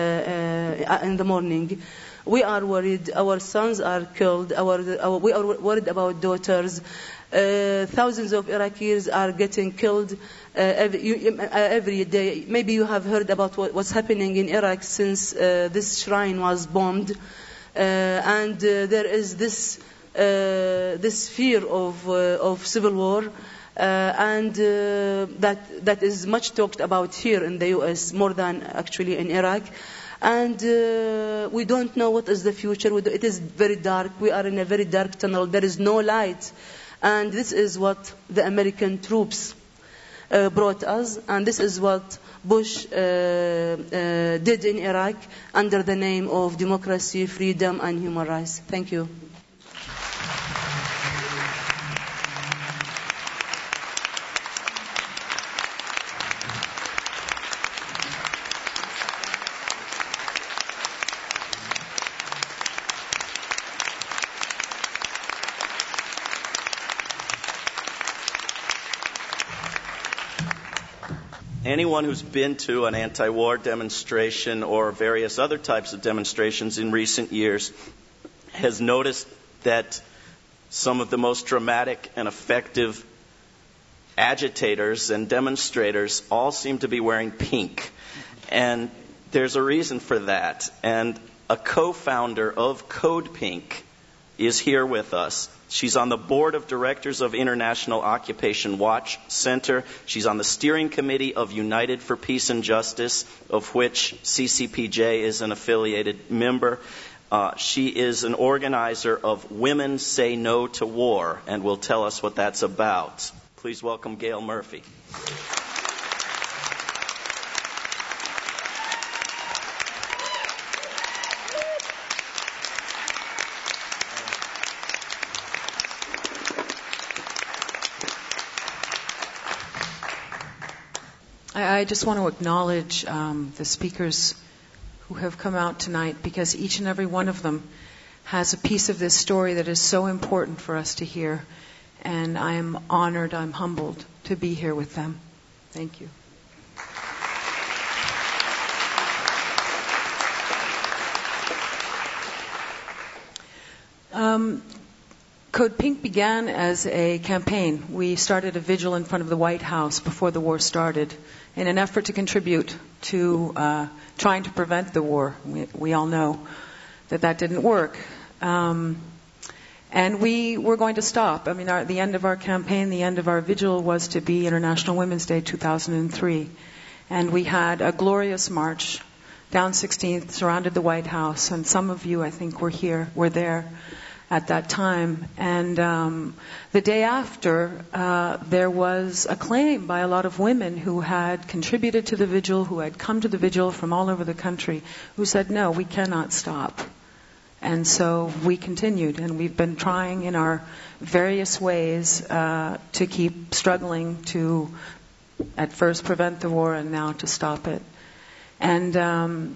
uh, in the morning. We are worried. Our sons are killed. Our, our we are worried about daughters. Uh, thousands of Iraqis are getting killed uh, every, you, uh, every day. Maybe you have heard about what, what's happening in Iraq since uh, this shrine was bombed, uh, and uh, there is this uh, this fear of uh, of civil war, uh, and uh, that that is much talked about here in the U S more than actually in Iraq. And uh, we don't know what is the future. It is very dark. We are in a very dark tunnel. There is no light. And this is what the American troops uh, brought us, and this is what Bush uh, uh, did in Iraq under the name of democracy, freedom, and human rights. Thank you. Anyone who's been to an anti-war demonstration or various other types of demonstrations in recent years has noticed that some of the most dramatic and effective agitators and demonstrators all seem to be wearing pink. And there's a reason for that. And a co-founder of Code Pink is here with us. She's on the board of directors of International Occupation Watch Center. She's on the steering committee of United for Peace and Justice, of which C C P J is an affiliated member. Uh, she is an organizer of Women Say No to War and will tell us what that's about. Please welcome Gail Murphy. I just want to acknowledge um, the speakers who have come out tonight, because each and every one of them has a piece of this story that is so important for us to hear. And I am honored, I'm humbled to be here with them. Thank you. Um, Code Pink began as a campaign. We started a vigil in front of the White House before the war started in an effort to contribute to uh, trying to prevent the war. We, we all know that that didn't work. Um, and we were going to stop. I mean, our, the end of our campaign, the end of our vigil was to be International Women's Day two thousand three. And we had a glorious march down sixteenth, surrounded the White House. And some of you, I think, were here, were there at that time. And um, the day after, uh, there was a claim by a lot of women who had contributed to the vigil, who had come to the vigil from all over the country, who said, no, we cannot stop. And so we continued, and we've been trying in our various ways uh, to keep struggling to, at first, prevent the war, and now to stop it. And um,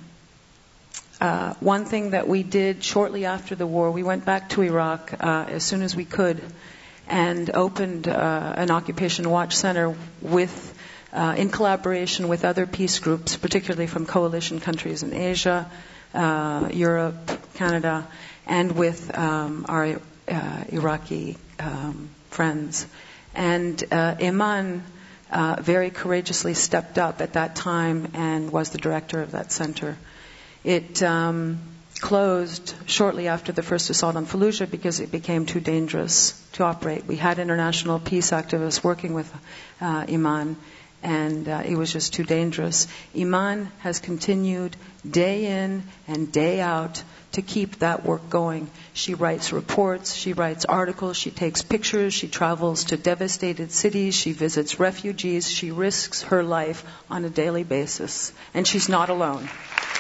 Uh, one thing that we did shortly after the war, we went back to Iraq uh, as soon as we could and opened uh, an occupation watch center with, uh, in collaboration with other peace groups, particularly from coalition countries in Asia, uh, Europe, Canada, and with um, our uh, Iraqi um, friends. And uh, Iman uh, very courageously stepped up at that time and was the director of that center. It um, closed shortly after the first assault on Fallujah because it became too dangerous to operate. We had international peace activists working with uh, Iman, and uh, it was just too dangerous. Iman has continued day in and day out to keep that work going. She writes reports, she writes articles, she takes pictures, she travels to devastated cities, she visits refugees, she risks her life on a daily basis, and she's not alone.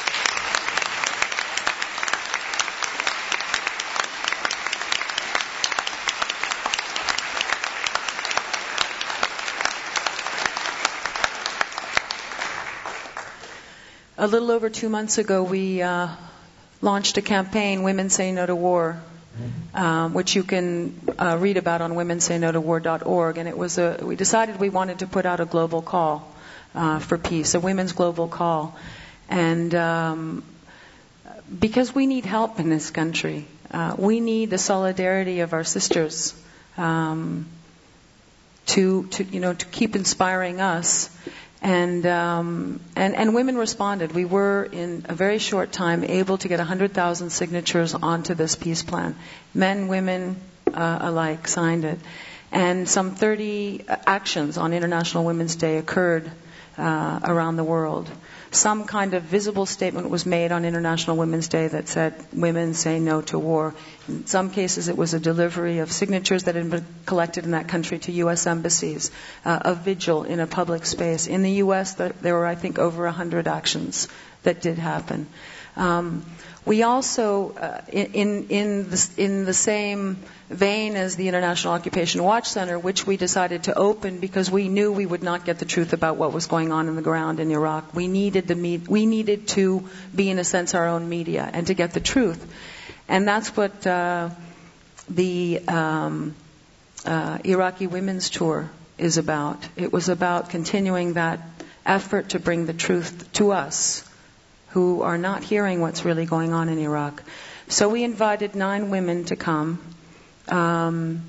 A little over two months ago, we uh, launched a campaign, Women Say No to War, um, which you can uh, read about on women say no to war dot org. And it was a, we decided we wanted to put out a global call uh, for peace, a women's global call. And um, because we need help in this country, uh, we need the solidarity of our sisters um, to, to, you know, to keep inspiring us. And, um, and and women responded. We were, in a very short time, able to get one hundred thousand signatures onto this peace plan. Men, women uh, alike signed it. And some thirty actions on International Women's Day occurred uh, around the world. Some kind of visible statement was made on International Women's Day that said, women say no to war. In some cases, it was a delivery of signatures that had been collected in that country to U S embassies, uh, a vigil in a public space. In the U S, there were, I think, over one hundred actions that did happen. Um, we also, uh, in, in, the, in the same vein as the International Occupation Watch Center, which we decided to open because we knew we would not get the truth about what was going on in the ground in Iraq. We needed the me- we needed to be, in a sense, our own media and to get the truth. And that's what uh, the um, uh, Iraqi Women's Tour is about. It was about continuing that effort to bring the truth to us, who are not hearing what's really going on in Iraq. So we invited nine women to come. Um,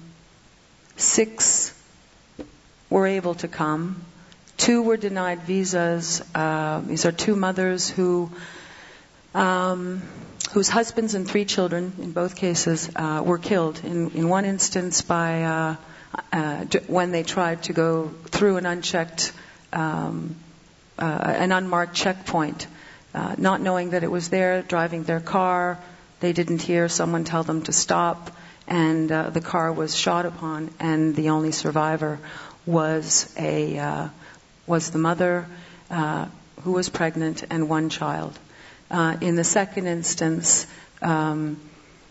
six were able to come. Two were denied visas. Uh, these are two mothers who um, whose husbands and three children, in both cases, uh, were killed. In, in one instance, by uh, uh, when they tried to go through an unchecked, um, uh, an unmarked checkpoint, uh, not knowing that it was there, driving their car. They didn't hear someone tell them to stop, and uh, the car was shot upon, and the only survivor was a uh, was the mother, uh, who was pregnant, and one child. Uh, in the second instance, um,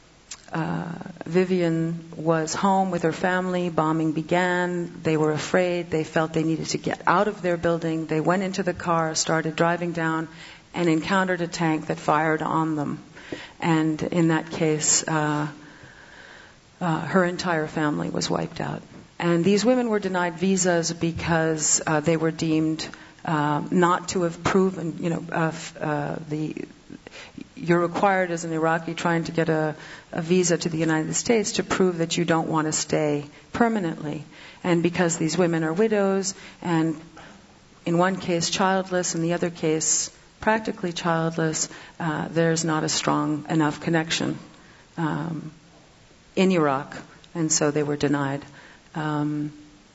uh, Vivian was home with her family. Bombing began. They were afraid. They felt they needed to get out of their building. They went into the car, started driving down, and encountered a tank that fired on them. And in that case, uh, uh, her entire family was wiped out. And these women were denied visas because uh, they were deemed uh, not to have proven, you know, uh, uh, the you're required as an Iraqi trying to get a, a visa to the United States to prove that you don't want to stay permanently. And because these women are widows, and in one case childless, in the other case practically childless, uh, there's not a strong enough connection um, in Iraq, and so they were denied. Um,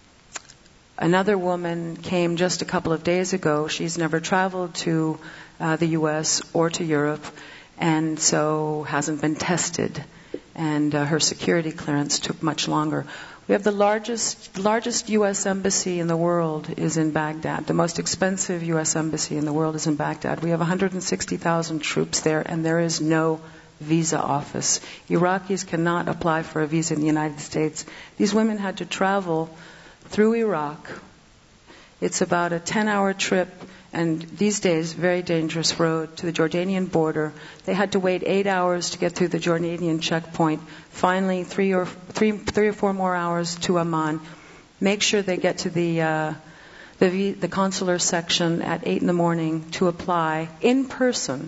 another woman came just a couple of days ago. She's never traveled to uh, the U S or to Europe, and so hasn't been tested, and uh, her security clearance took much longer. We have the largest largest U S embassy in the world is in Baghdad. The most expensive U S embassy in the world is in Baghdad. We have one hundred sixty thousand troops there, and there is no visa office. Iraqis cannot apply for a visa in the United States. These women had to travel through Iraq. It's about a ten-hour trip, and these days, very dangerous road to the Jordanian border. They had to wait eight hours to get through the Jordanian checkpoint. Finally, three or three, three or four more hours to Amman. Make sure they get to the uh, the, the consular section at eight in the morning to apply in person,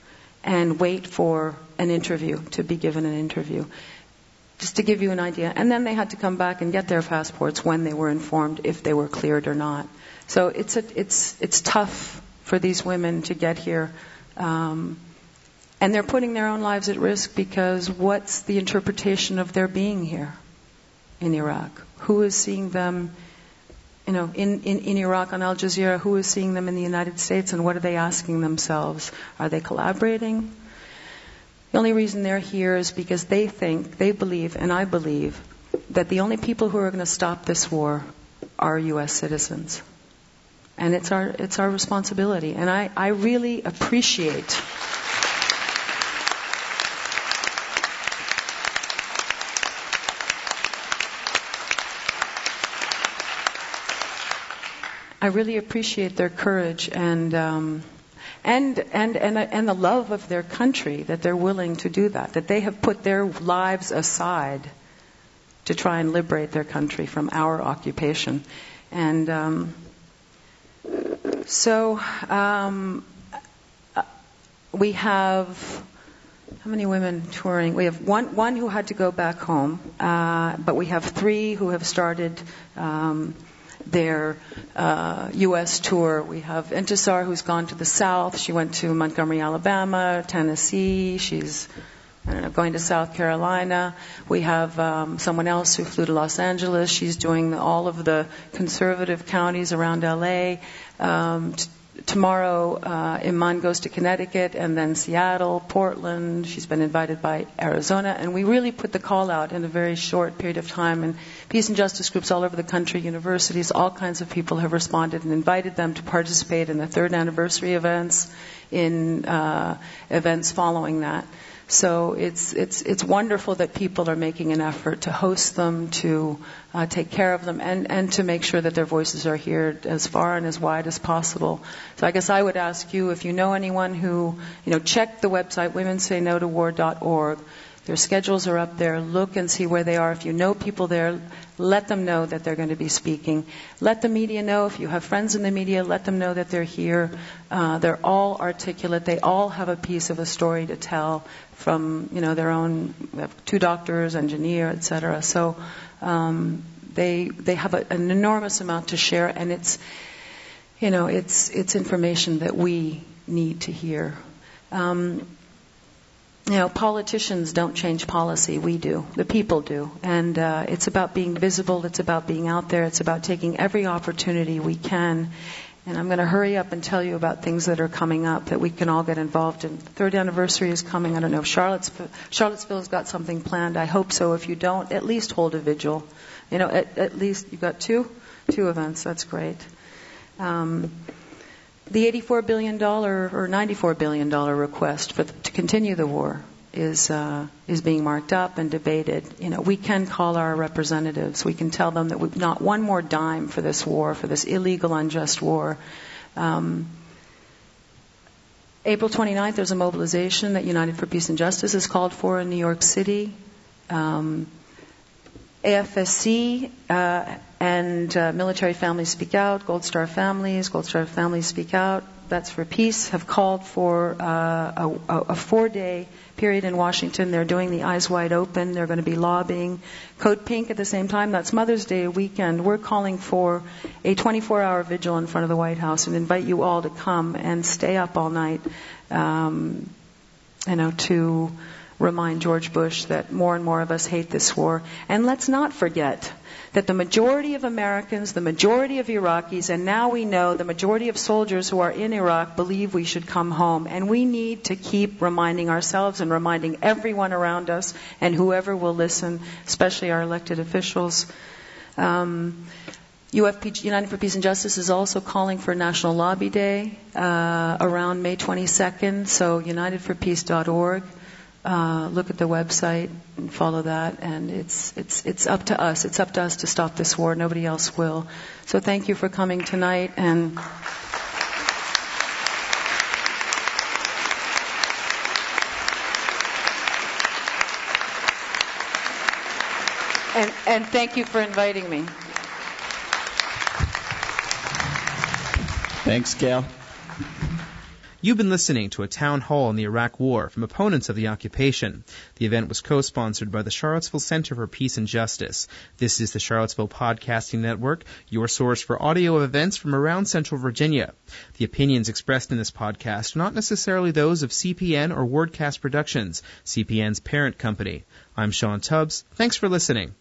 and wait for an interview, to be given an interview. Just to give you an idea. And then they had to come back and get their passports when they were informed if they were cleared or not. So it's a, it's it's tough for these women to get here. Um, and they're putting their own lives at risk, because what's the interpretation of their being here in Iraq? Who is seeing them, you know, in, in, in Iraq on Al Jazeera? Who is seeing them in the United States, and what are they asking themselves? Are they collaborating? The only reason they're here is because they think, they believe, and I believe, that the only people who are going to stop this war are U S citizens. And it's our it's our responsibility. And I, I really appreciate I really appreciate their courage and um, and and and and the love of their country, that they're willing to do that, that they have put their lives aside to try and liberate their country from our occupation. And um, so um, we have, how many women touring? We have one one who had to go back home, uh, but we have three who have started um, their uh, U S tour. We have Intisar, who's gone to the south. She went to Montgomery, Alabama, Tennessee. She's, I don't know, going to South Carolina. We have um, someone else who flew to Los Angeles. She's doing all of the conservative counties around L A. Um, t- tomorrow, uh, Iman goes to Connecticut, and then Seattle, Portland. She's been invited by Arizona. And we really put the call out in a very short period of time. And peace and justice groups all over the country, universities, all kinds of people have responded and invited them to participate in the third anniversary events, in uh, events following that. So it's it's it's wonderful that people are making an effort to host them, to uh, take care of them, and, and to make sure that their voices are heard as far and as wide as possible. So I guess I would ask you, if you know anyone who, you know, check the website, women say no to war dot org. Their schedules are up there. Look and see where they are. If you know people there, let them know that they're going to be speaking. Let the media know. If you have friends in the media, let them know that they're here. Uh, they're all articulate. They all have a piece of a story to tell from, you know, their own, we have two doctors, engineer, et cetera. So um, they they have a, an enormous amount to share, and it's, you know, it's it's information that we need to hear. Um, you know, politicians don't change policy. We do. The people do. And uh, it's about being visible. It's about being out there. It's about taking every opportunity we can. And I'm going to hurry up and tell you about things that are coming up that we can all get involved in. The third anniversary is coming. I don't know if Charlottesville, Charlottesville's got something planned. I hope so. If you don't, at least hold a vigil. You know, at, at least you've got two, two events. That's great. Um, the eighty-four billion dollars or ninety-four billion dollars request for the, to continue the war is uh, is being marked up and debated. You know, we can call our representatives. We can tell them that we've not one more dime for this war, for this illegal, unjust war. Um, April twenty-ninth, there's a mobilization that United for Peace and Justice has called for in New York City. Um, A F S C uh, and uh, Military Families Speak Out, Gold Star Families, Gold Star Families Speak Out, That's for Peace, have called for uh, a, a four-day period in Washington. They're doing the Eyes Wide Open. They're going to be lobbying. Code Pink at the same time. That's Mother's Day weekend. We're calling for a twenty-four hour vigil in front of the White House and invite you all to come and stay up all night, um, you know, to remind George Bush that more and more of us hate this war. And let's not forget that the majority of Americans, the majority of Iraqis, and now we know the majority of soldiers who are in Iraq believe we should come home. And we need to keep reminding ourselves and reminding everyone around us and whoever will listen, especially our elected officials. Um, U F P, United for Peace and Justice, is also calling for National Lobby Day uh, around May twenty-second, so united for peace dot org. Uh, look at the website and follow that, and it's it's it's up to us. It's up to us to stop this war. Nobody else will. So thank you for coming tonight, and and and thank you for inviting me. Thanks, Gail. You've been listening to a town hall on the Iraq War from opponents of the occupation. The event was co-sponsored by the Charlottesville Center for Peace and Justice. This is the Charlottesville Podcasting Network, your source for audio of events from around Central Virginia. The opinions expressed in this podcast are not necessarily those of C P N or Wordcast Productions, C P N's parent company. I'm Sean Tubbs. Thanks for listening.